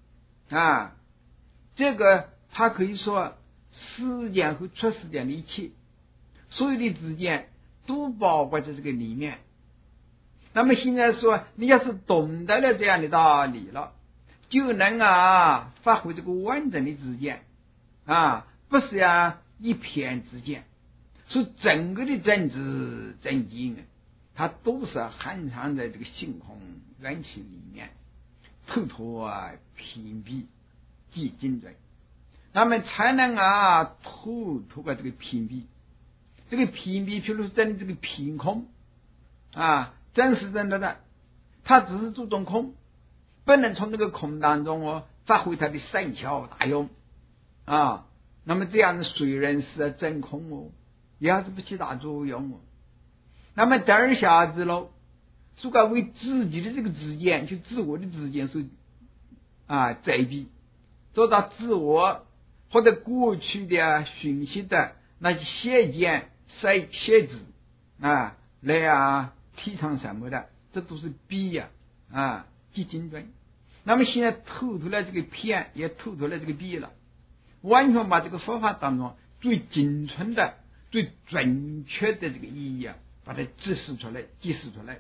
这个它可以说时间和出时间的一切所有的自见都包括在这个里面。那么现在说你要是懂得了这样的道理了，就能发挥这个完整的知见不是一片之见，所以整个的政治正经它都是含藏在这个性空缘起里面，透脱屏蔽即精准，那么才能透过这个屏蔽，这个屏蔽譬如真的这个凭空真是真的它只是注重空，不能从这个空当中发挥它的善巧大用那么这样的虽然是真空也还是不起大作用那么第二下子喽，如果为自己的这个知见，就自我的知见是遮蔽，做到自我或者过去的讯息的那些邪见邪知来提倡什么的，这都是逼即精准。那么现在透出来这个偏，也透出来这个逼了，完全把这个佛法当中最精纯的最准确的这个意义把它揭示出来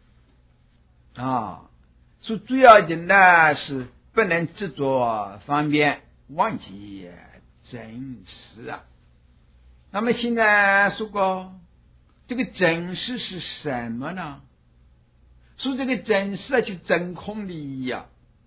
所以主要的是不能执着方便，忘记真实那么现在说过这个真实是什么呢？说这个真实就真空的意义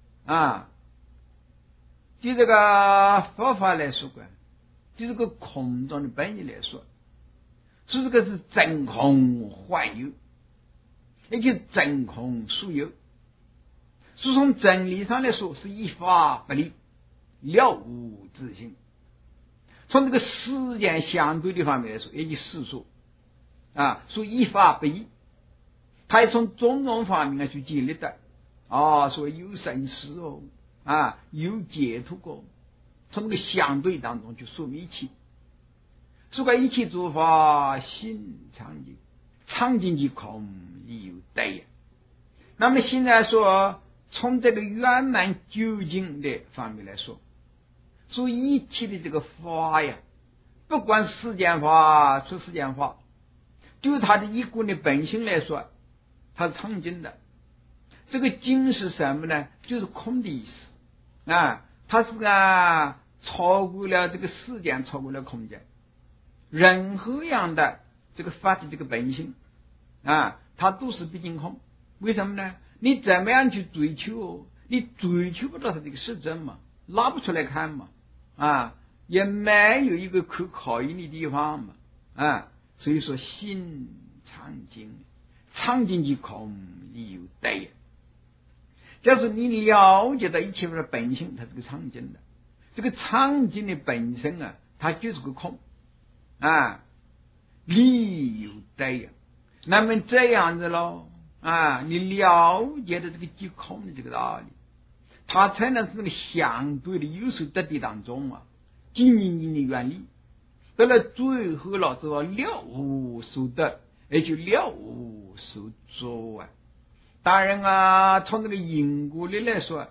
就这个佛法来说就这个空中的本意来说这个是真空幻有，也就真空属有。 是从真理上来说是一法不立，了无自性。从这个时间相对的方面来说，也就是世说说一法不依，他也从种种方面去建立的说有生死有解脱从这个相对当中去说明一切。所以一切诸法性常净，常净即空，亦有得。那么现在说从这个圆满究竟的方面来说，所以一切的这个法呀，不管世间法出世间法，就它的一股的本性来说，它是常净的。这个净是什么呢？就是空的意思它是超过了这个时间，超过了空间，任何样的这个法的这个本性它都是毕竟空。为什么呢？你怎么样去追求，你追求不到它这个实证嘛，拿不出来看嘛也没有一个可考验的地方嘛所以说心常净，常净即空，亦有得。假如你了解到一切的本性，它是个常净的，这个常净的本身它就是个空理有得那么这样子咯你了解的这个即空的这个道理，它才能是那个相对的有所得的当中经营的原理，到了最后了之后了无所得，也就了无所作当然从这个因果里来说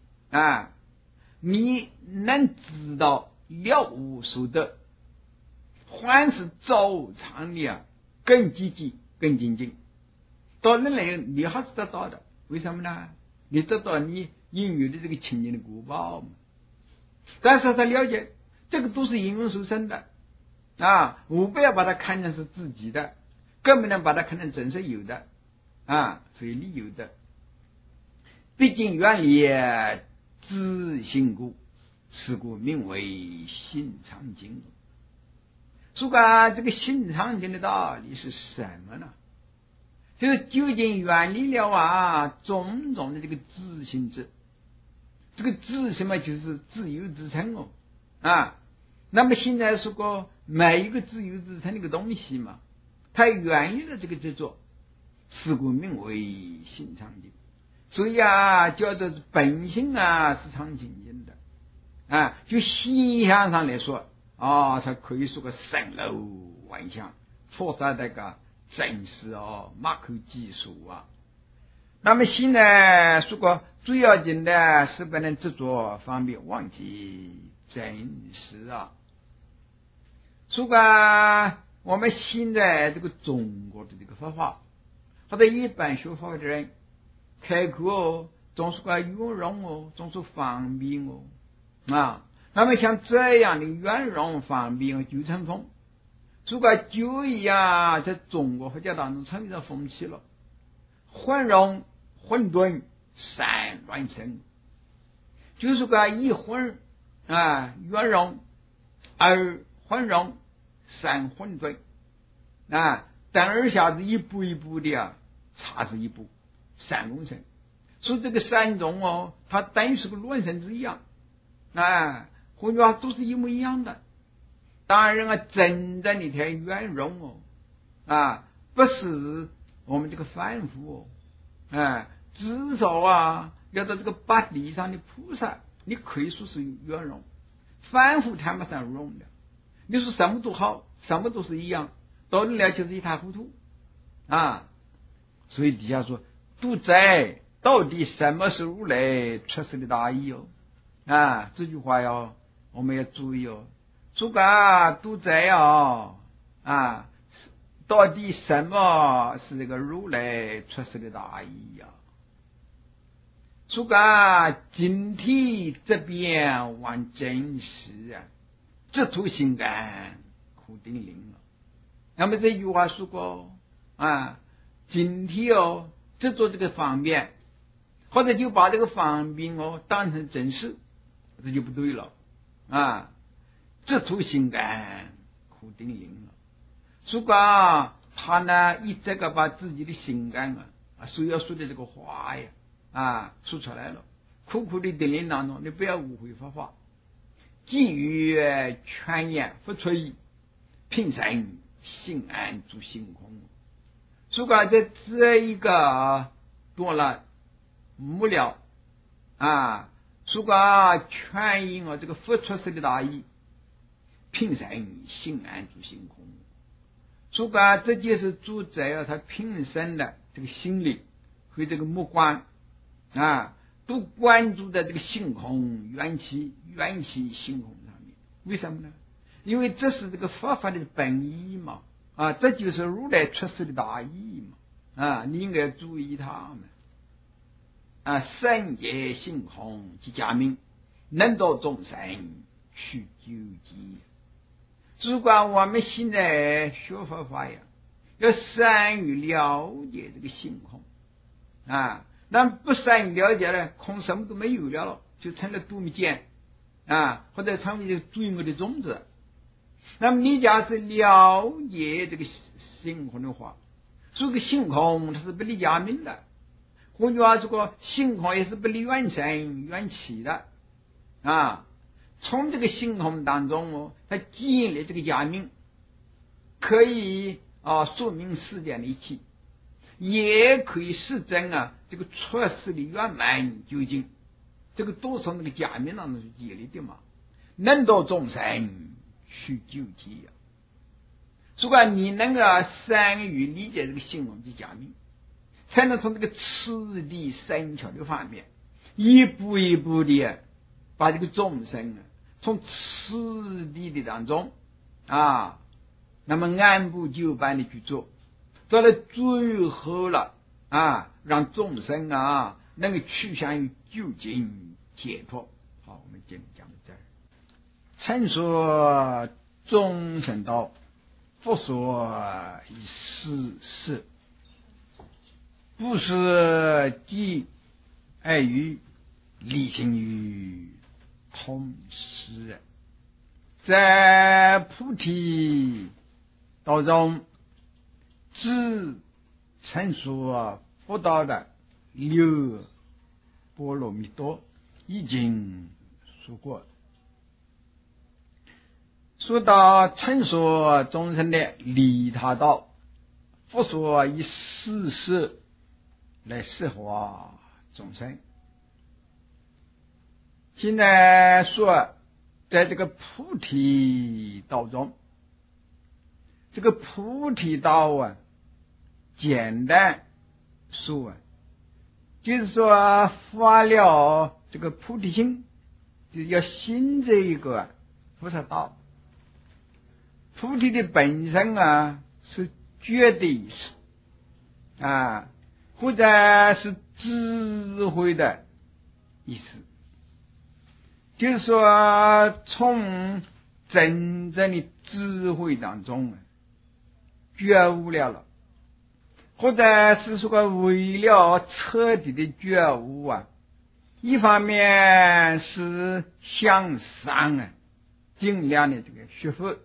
你能知道了无所得，还是周长的更积极更精进，到那来你还是得到的。为什么呢？你得到你应有的这个清净的果报嘛。但是他了解这个都是因缘所生的我不要把它看成是自己的，更不能把它看成真是有的所以理有的。毕竟原理自性故，是故名为心常净。所以这个心常净的道理是什么呢？就是究竟远离了种种的这个自性质。这个自什么？就是自由自称那么现在说过每一个自由自称的一个东西嘛，它远离了这个执着，是故名为心常净。所以叫做本性是常清净的就形象上来说它可以说个神楼万象，佛在那个真实马口技术那么现在说过最要紧的是不能执着方便忘记真实说过我们现在这个中国的这个佛法，或者一般学佛的人开口总是个圆融总是方便那么像这样的圆融方便就成风，如果就一样在中国佛教当中成为了风气了，混融混沌散乱生，就是个一混圆融而混融散混沌等而下子一步一步的差是一步散乱生。所以这个散中它等于是个乱生之一样换句话都是一模一样的。当然真正的天圆融不是我们这个凡夫至少要到这个八地上的菩萨，你可以说是圆融，凡夫谈不上融的。你说什么都好，什么都是一样，到你来就是一塌糊涂所以底下说独在到底什么是如来出世的大意这句话我们要注意这个独在到底什么是这个如来出世的大意这个今天这边玩真实这图心感苦定灵那么这句话说过今天这做这个方便，或者就把这个方便当成真实，这就不对了这图心感苦定灵了。如果他呢一这个把自己的心感所要说的这个话说出来了。苦苦的叮咛当中，你不要误会佛法。给予泉眼不摧，平生心安住心空。如果在这一个多了幕僚如果全因这个付出时的大意，平生心安住心空。如果这就是主宰他平生的这个心理和这个目光都关注在这个性空元气性空上面。为什么呢？因为这是这个佛法的本意嘛这就是如来出世的大意嘛你应该注意他们圣洁性空即假名，能度众生去究极。如果我们现在学佛法呀，要善于了解这个性空但不善于了解呢，空什么都没有了，就成了度灭或者成为这个罪恶的种子。那么你假是了解这个性空的话，这个性空它是不离假名的，或者这个性空也是不离元神元气的从这个性空当中它建立这个假名，可以说明世间的一切，也可以实证这个出世的圆满究竟。这个都从那个假名当中是建立的嘛，能度众生去究极如果你能够善于理解这个性空的假名，才能从这个次第深巧的方面一步一步的把这个众生从次第的当中那么按部就班的去做，到了最后了让众生能够趋向于究竟解脱。好，我们今天讲到这儿。曾说众生道，复说以世事，不是即爱于理性于同时。在菩提道中，自曾说佛道的六波罗蜜多已经说过。说到曾说众生的利他道，复说以世事来释化众生。现在说在这个菩提道中，这个菩提道简单说就是说发了这个菩提心，就是要信这一个菩萨道。菩提的本身是绝对意识或者是智慧的意思，就是说从真正的智慧当中觉悟了，或者是说为了彻底的觉悟一方面是向上尽量的这个学佛。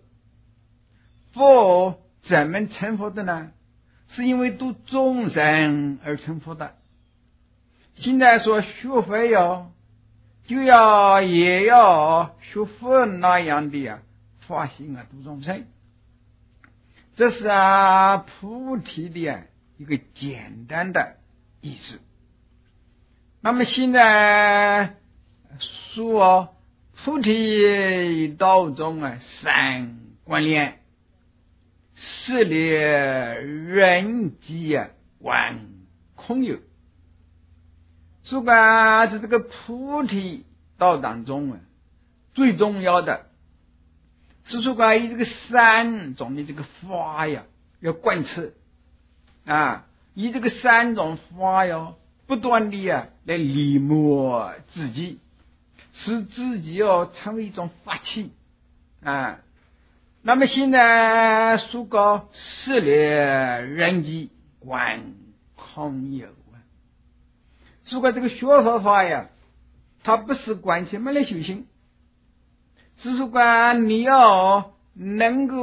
佛怎么成佛的呢？是因为度众生而成佛的。现在说学佛就也要学佛那样的发心度众生，这是菩提的一个简单的意思。那么现在说菩提道中三观念，是立人机观空有。如果是这个菩提道当中最重要的是说以这个三种的这个法要贯彻以这个三种法不断的来理摩自己，使自己成为一种法器那么现在说个是立人机观空有如果这个学佛法它不是管什么来修行，是说你要能够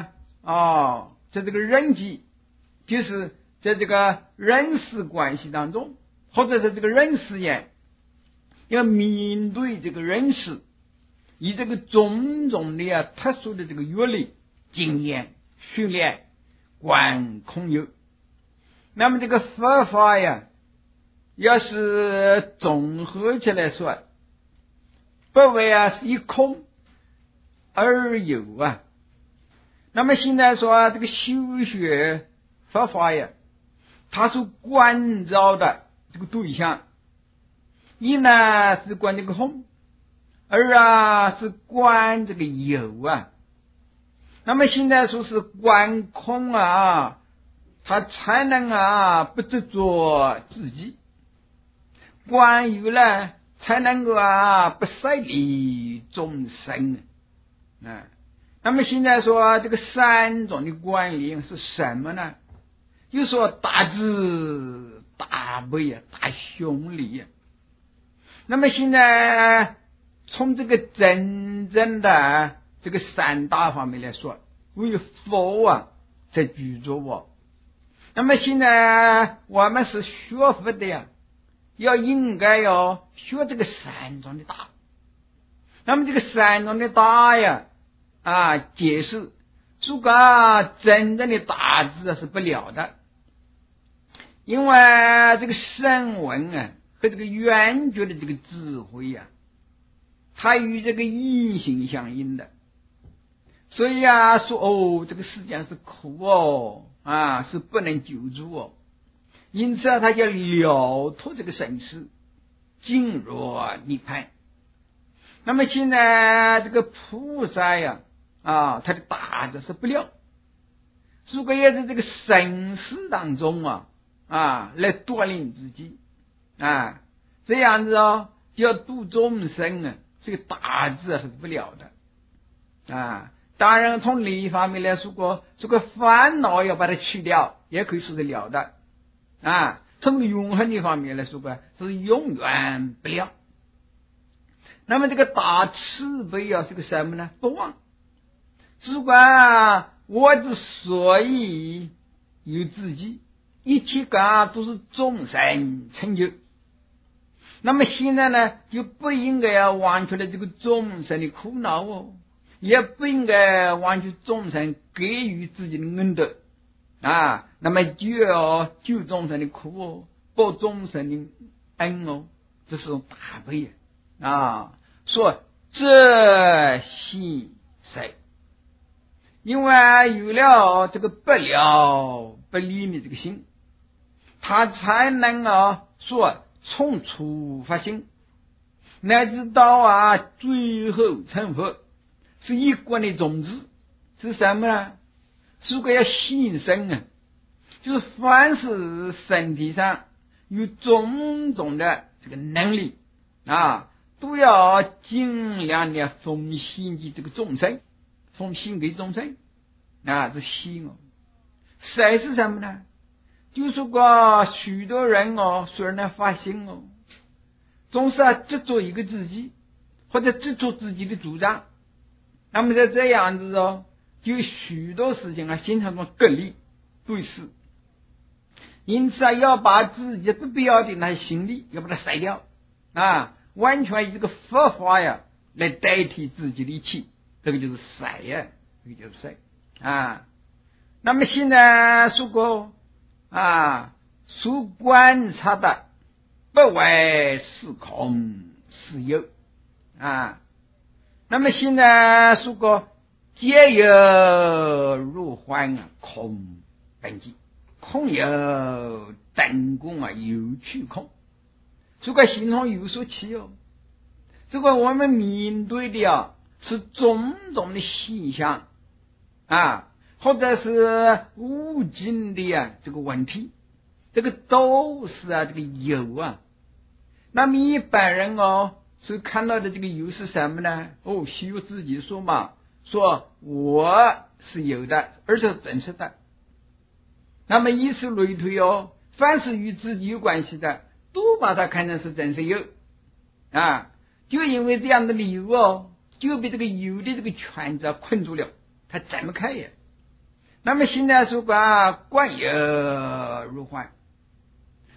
在这个人机，就是在这个人事关系当中或者是这个人世也要面对这个人世，以这个种种的特殊的这个阅历、经验、训练、观空有。那么这个佛法呀，要是综合起来说，不为是一空而有啊。那么现在说这个修学佛法呀，它所关照的这个对象，一呢是观这个空，二是观这个有啊。那么现在说是观空啊，他才能不执着自己；观有呢，才能够不舍离众生啊。那么现在说这个三种的观念是什么呢？就说大智、大悲大雄理。那么现在从这个真正的这个三大方面来说，为佛在居住我。那么现在我们是学佛的呀，应该要学这个三种的大。那么这个三种的大呀，解释如果真正的大智是不了的，因为这个声闻和这个缘觉的这个智慧它与这个因行相应的，所以说这个世界是苦是不能救助因此他就了脱这个生死，进入涅槃。那么现在这个菩萨他的大智是不了，如果要在这个生死当中来锻炼自己这样子就要度众生这个大智是不了的当然从另一方面来说，这个烦恼要把它去掉，也可以说得了的从永恒的方面来说是永远不了。那么这个大慈悲是个什么呢？不忘。如果我之所以有自己，一切都是众生成就，那么现在呢，就不应该忘却了这个众生的苦恼也不应该忘却众生给予自己的恩德那么就要救众生的苦报众生的恩这是种大悲说这心谁？因为有了这个不了不离的这个心，他才能说从初发心，乃至到最后成佛，是一贯的宗旨。是什么呢？如果要信生就是凡是身体上有种种的这个能力都要尽量的奉献给这个众生，奉献给众生这心谁是什么呢？就是个许多人虽然能发心总是执着一个自己，或者执着自己的主张，那么在这样子就有许多事情形成各立对视，因此要把自己不必要的那些心力要把它筛掉完全以这个佛法来代替自己的一切，这个就是筛这个就是筛那么现在说过所观察的不为是空是有那么现在说过皆有如幻空本寂，空有等共有去空。这个心中有所起这个我们面对的是种种的现象或者是无尽的这个问题，这个都是这个有那么一般人所看到的这个有是什么呢？西游自己说嘛，说我是有的，而且是真实的。那么以此类推凡是与自己有关系的，都把它看成是真实有就因为这样的理由就被这个有的这个圈子困住了，他怎么开那么现在说观有如幻，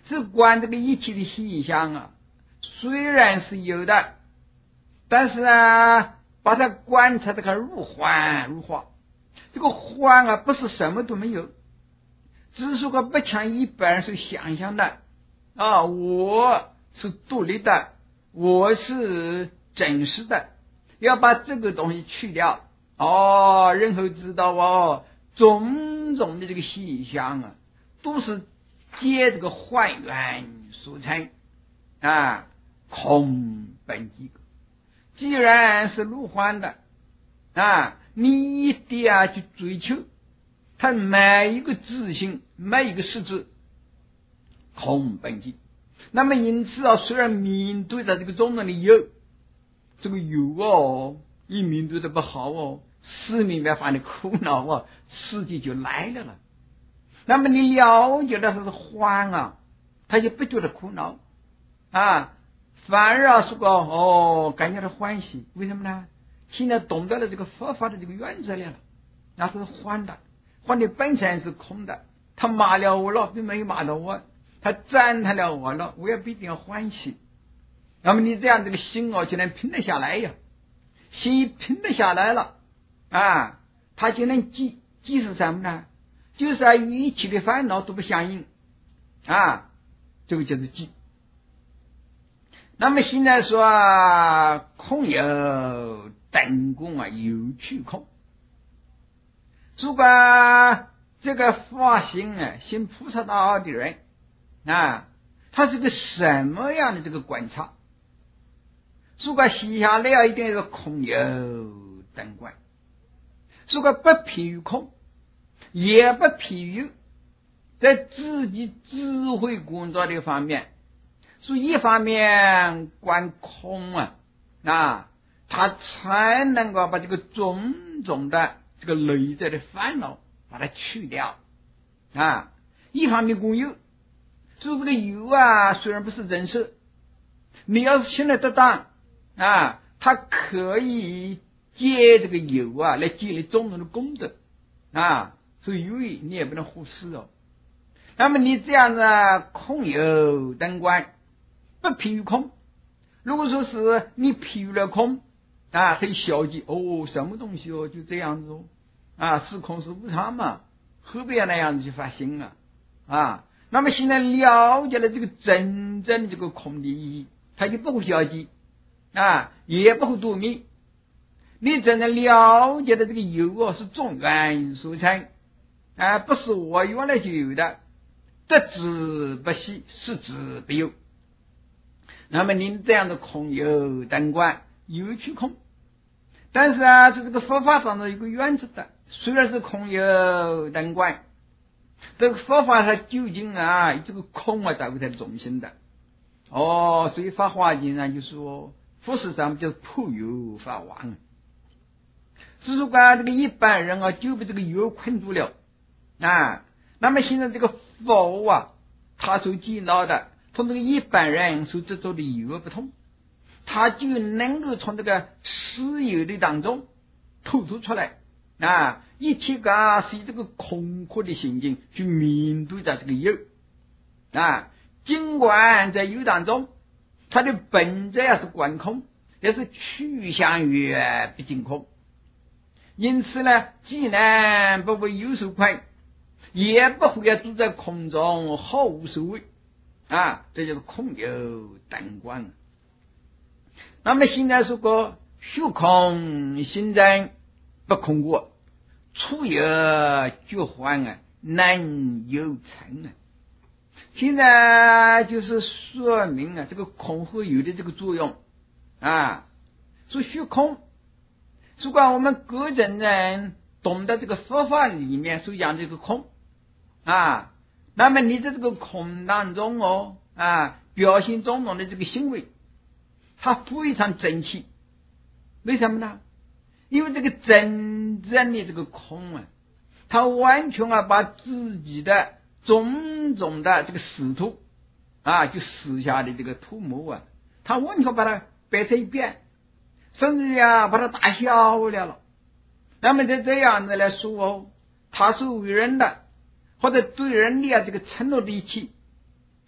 是观这个一切的现象啊，虽然是有的，但是啊，把它观察这个如幻如化。这个幻啊，不是什么都没有，只是说个不像一般人所想象的啊，我是独立的，我是真实的，要把这个东西去掉哦，然后知道哦，种种的这个现象啊，都是借这个幻缘所成啊，空本即个。既然是如幻的啊，你一定要去追求它每一个自性，每一个实质，空本即。那么因此啊，虽然面对着这个种种的有，这个有哦，一面对的不好哦，死命白发的苦恼哦，刺激就来了。那么你了解的它是幻啊，他就不觉得苦恼啊，反而啊是个哦，感觉到欢喜。为什么呢？现在懂得了这个佛法的这个原则了，那是幻的，幻的本身是空的。他骂了我了，并没有骂到我；他赞叹了我了，我也不一定要欢喜。那么你这样这个心哦，就能平得下来呀。心一平得下来了啊，他就能记是什么呢？就是啊，与一切的烦恼都不相应啊，这个就是记。那么现在说啊，空有等共啊，有去空。如果这个发心啊，行菩萨道的人啊，他是个什么样的这个观察？如果写下来啊，一定是空有等观。如果不偏于空，也不偏于在自己智慧工作这个方面，所以一方面观空啊，他才能够把这个种种的这个内在的烦恼把它去掉啊。一方面共有，就这个有啊，虽然不是真实，你要是现在得当啊，它可以借这个有啊来积累种种的功德啊，所以有你也不能忽视哦。那么你这样子啊，空有等观，不偏于空。如果说是你偏于了空啊，很消极哦，什么东西哦就这样子哦啊，是空是无常嘛，何必要那样子去发心啊？那么现在了解了这个真正的这个空的意义，他就不会消极啊，也不会多迷。你真正了解的这个有哦，是众缘所成啊，不是我原来就有的，得之不息，失之不有。那么您这样的空有等观，有去空，但是啊，这个佛法上的一个原则的，虽然是空有等观，这个佛法它究竟啊，这个空啊，才会它的中心的哦。所以《法华经》上就说，佛事上叫破有法王。只是说这个一般人啊，就被这个有困住了啊。那么现在这个佛啊，他所见到的，从这个一般人所执着的有不同，他就能够从这个实有的当中透出出来啊，一切是以这个空阔的心境去面对着这个有啊。尽管在有当中，它的本质也是观空，也是趋向于不净空。因此呢，既然不为有所困，也不会要住在空中毫无所谓啊，这就是空有等观。那么现在说过虚空心真不空过，处有觉幻啊，难有成啊。现在就是说明啊，这个空和有的这个作用啊，说虚空。如果我们个人懂得这个佛法里面所讲的这个空啊，那么你在这个空当中哦啊，表现种种的这个行为，它非常真切。为什么呢？因为这个真正的这个空啊，它完全把自己的种种的这个使徒啊，就施下的这个图谋啊，它完全把它摆成一边，甚至把它打消了。那么在这样子来说哦，他是为人的，或者对人的这个承诺的一切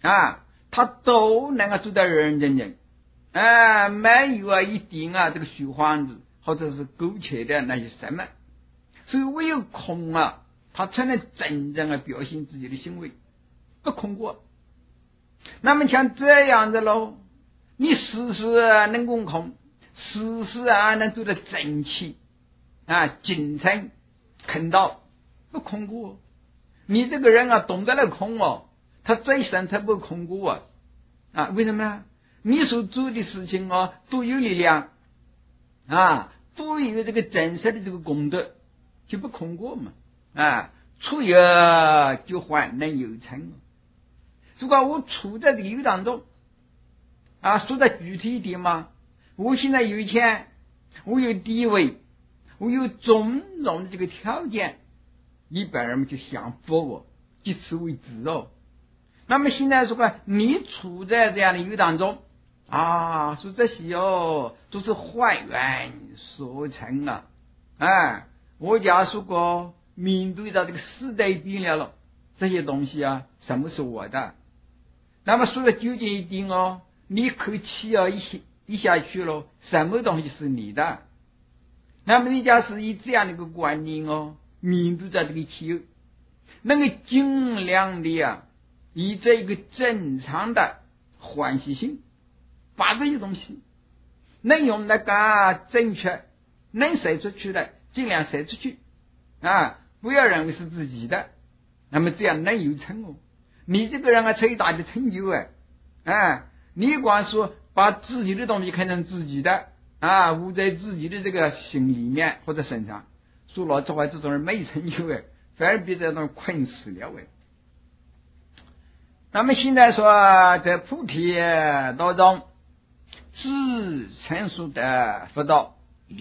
他都能够做到人人人，没有一点这个虚幻子或者是苟且的那些什么，所以唯有空他才能真正表现自己的行为，不空过。那么像这样的喽，你时时能够空，时时能做得整齐精神肯到不空过。你这个人懂得了空他最深才不空过为什么呢？你所做的事情都有力量都有这个真实的这个功德，就不空过嘛处有就还能有成。如果我处在这个有当中说的具体一点嘛，我现在有钱，我有地位，我有种种的这个条件，一般人们就想佛即此为止那么现在说你处在这样的有当中说这些都是还愿所成我假如说面对到这个时代变了这些东西什么是我的？那么说的究竟一点你口气一下去了，什么东西是你的？那么你假是以这样的一个观念面对着这个气候，能够尽量的以这一个正常的欢喜心，把这些东西能用那个正确能射出去的尽量射出去不要认为是自己的，那么这样能有成你这个人最大的成就你光说把自己的东西看成自己的捂在自己的这个心里面或者身上，说老实话，这种人没成就反而比这种困死了那么现在说在菩提道中自成熟的佛道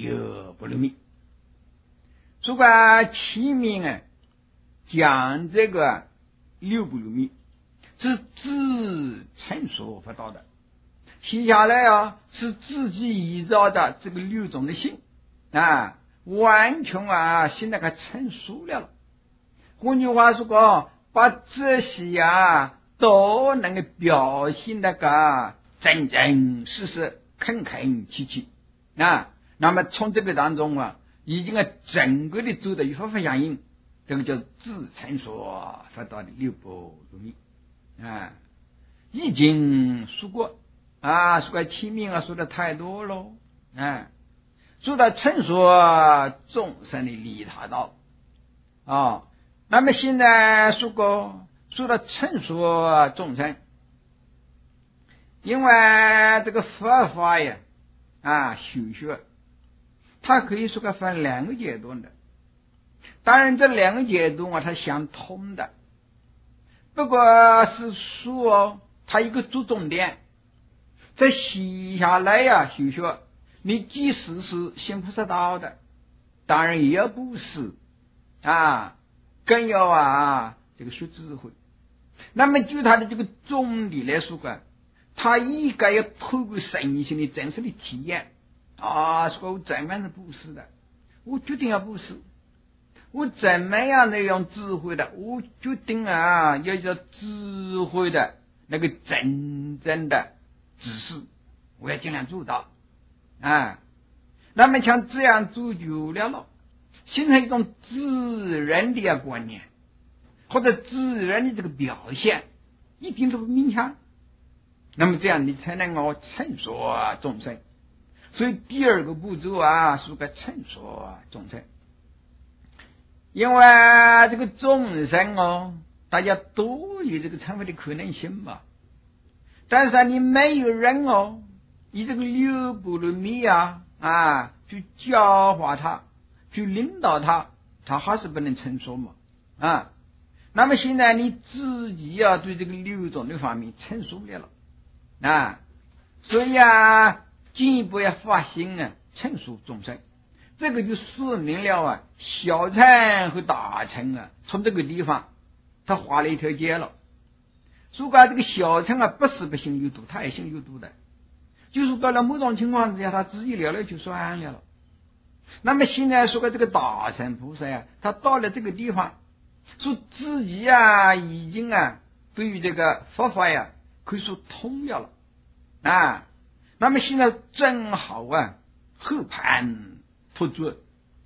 6波罗蜜，这个前面讲这个6波罗蜜是自成熟佛道的，接下来是自己依照的这个6种的性完全现在成熟了。换句话说把这些都能够表现那个真真实实恳恳切切那么从这个当中已经整个的走的与佛法相应，这个叫自成熟佛道的6波罗蜜已经说过说前面说的太多了说到成熟众生的利他道那么现在说到成熟众生，因为这个佛法修学它可以说分2个阶段的，当然这2个阶段它相通的，不过是说它一个注重点，在接下来修学你即使是行菩萨道的，当然也不是更要这个学智慧。那么就它的这个总理来说它应该要透过身心的真实的体验说我怎么样的布施的，我决定要布施，我怎么样的用智慧的，我决定要叫智慧的那个真正的指示，我要尽量做到那么像这样做久了形成一种自然的观念或者自然的这个表现，一点都不勉强，那么这样你才能够成熟众生。所以第2个步骤是个成熟众生，因为这个众生大家都有这个成佛的可能性嘛，但是你没有人以这个6波罗蜜去教化他，去领导他，他还是不能成熟嘛那么现在你自己对这个6种的方面成熟了所以进一步要发心成熟众生，这个就说明了小乘和大乘从这个地方他画了一条街了。如果这个小乘不是不行有度，他也行有度的，就是到了某种情况之下他自己了了就算了。那么现在说这个大乘菩萨他到了这个地方说自己已经对于这个佛法呀，可以说通了啊。那么现在正好啊，和盘托出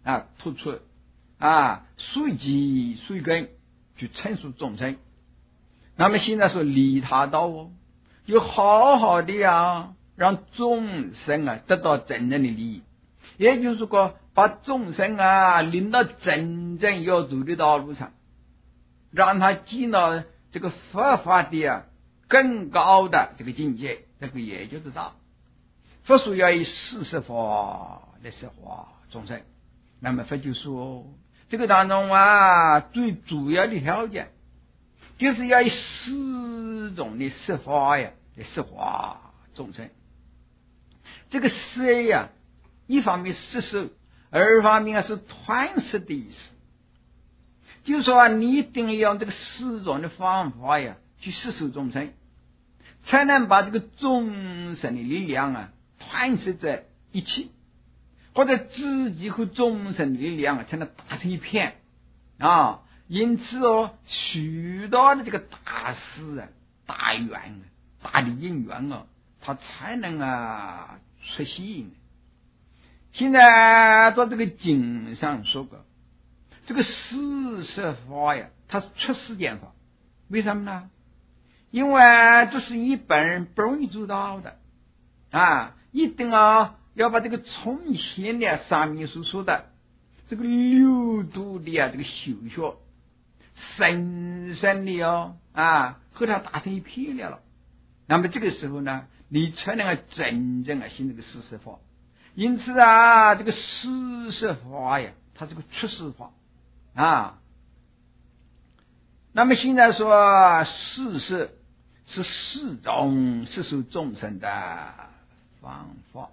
随机随根去陈述众生。那么现在说利他道哦，就好好的啊，让众生啊得到真正的利益，也就是说把众生啊领到真正要走的道路上，让他进到这个佛法的更高的这个境界，这个也就是道。佛说要以四摄法来摄化众生，那么佛就说这个当中啊，最主要的条件就是要以四种的摄法呀来摄化众生。这个摄呀，一方面是摄，二方面是团摄的意思。就是说你一定要用这个四种的方法呀去摄受众生，才能把这个众生的力量啊团摄在一起，或者自己和众生的力量才能打成一片啊。因此许多的这个大事啊、大缘啊、大的因缘啊，它才能出现。现在在这个经上说过，这个四摄法呀，它是出世间法。为什么呢？因为这是一本不容易做到的啊，一定要把这个从前的上面所说的这个六度的这个修学深深的和它打成一片了。那么这个时候呢，你才能真正行这个四摄法。因此这个四摄法呀，它是个出世法啊。那么现在说四摄是四种摄受众生的方法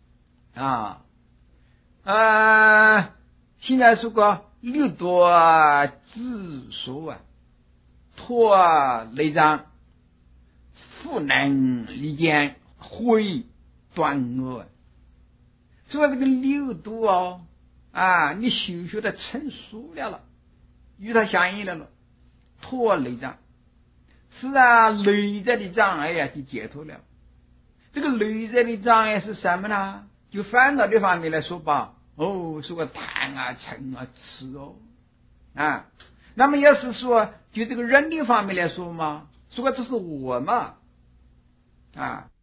现在说过六度自说脱内障，复能离间，会断恶。说这个六度你修学的成熟了，与它相应了，脱内障，是内在的障碍就解脱了。这个内在的障碍是什么呢？就烦恼的方面来说吧，说个贪嗔痴那么要是说就这个人的方面来说嘛，说个这是我嘛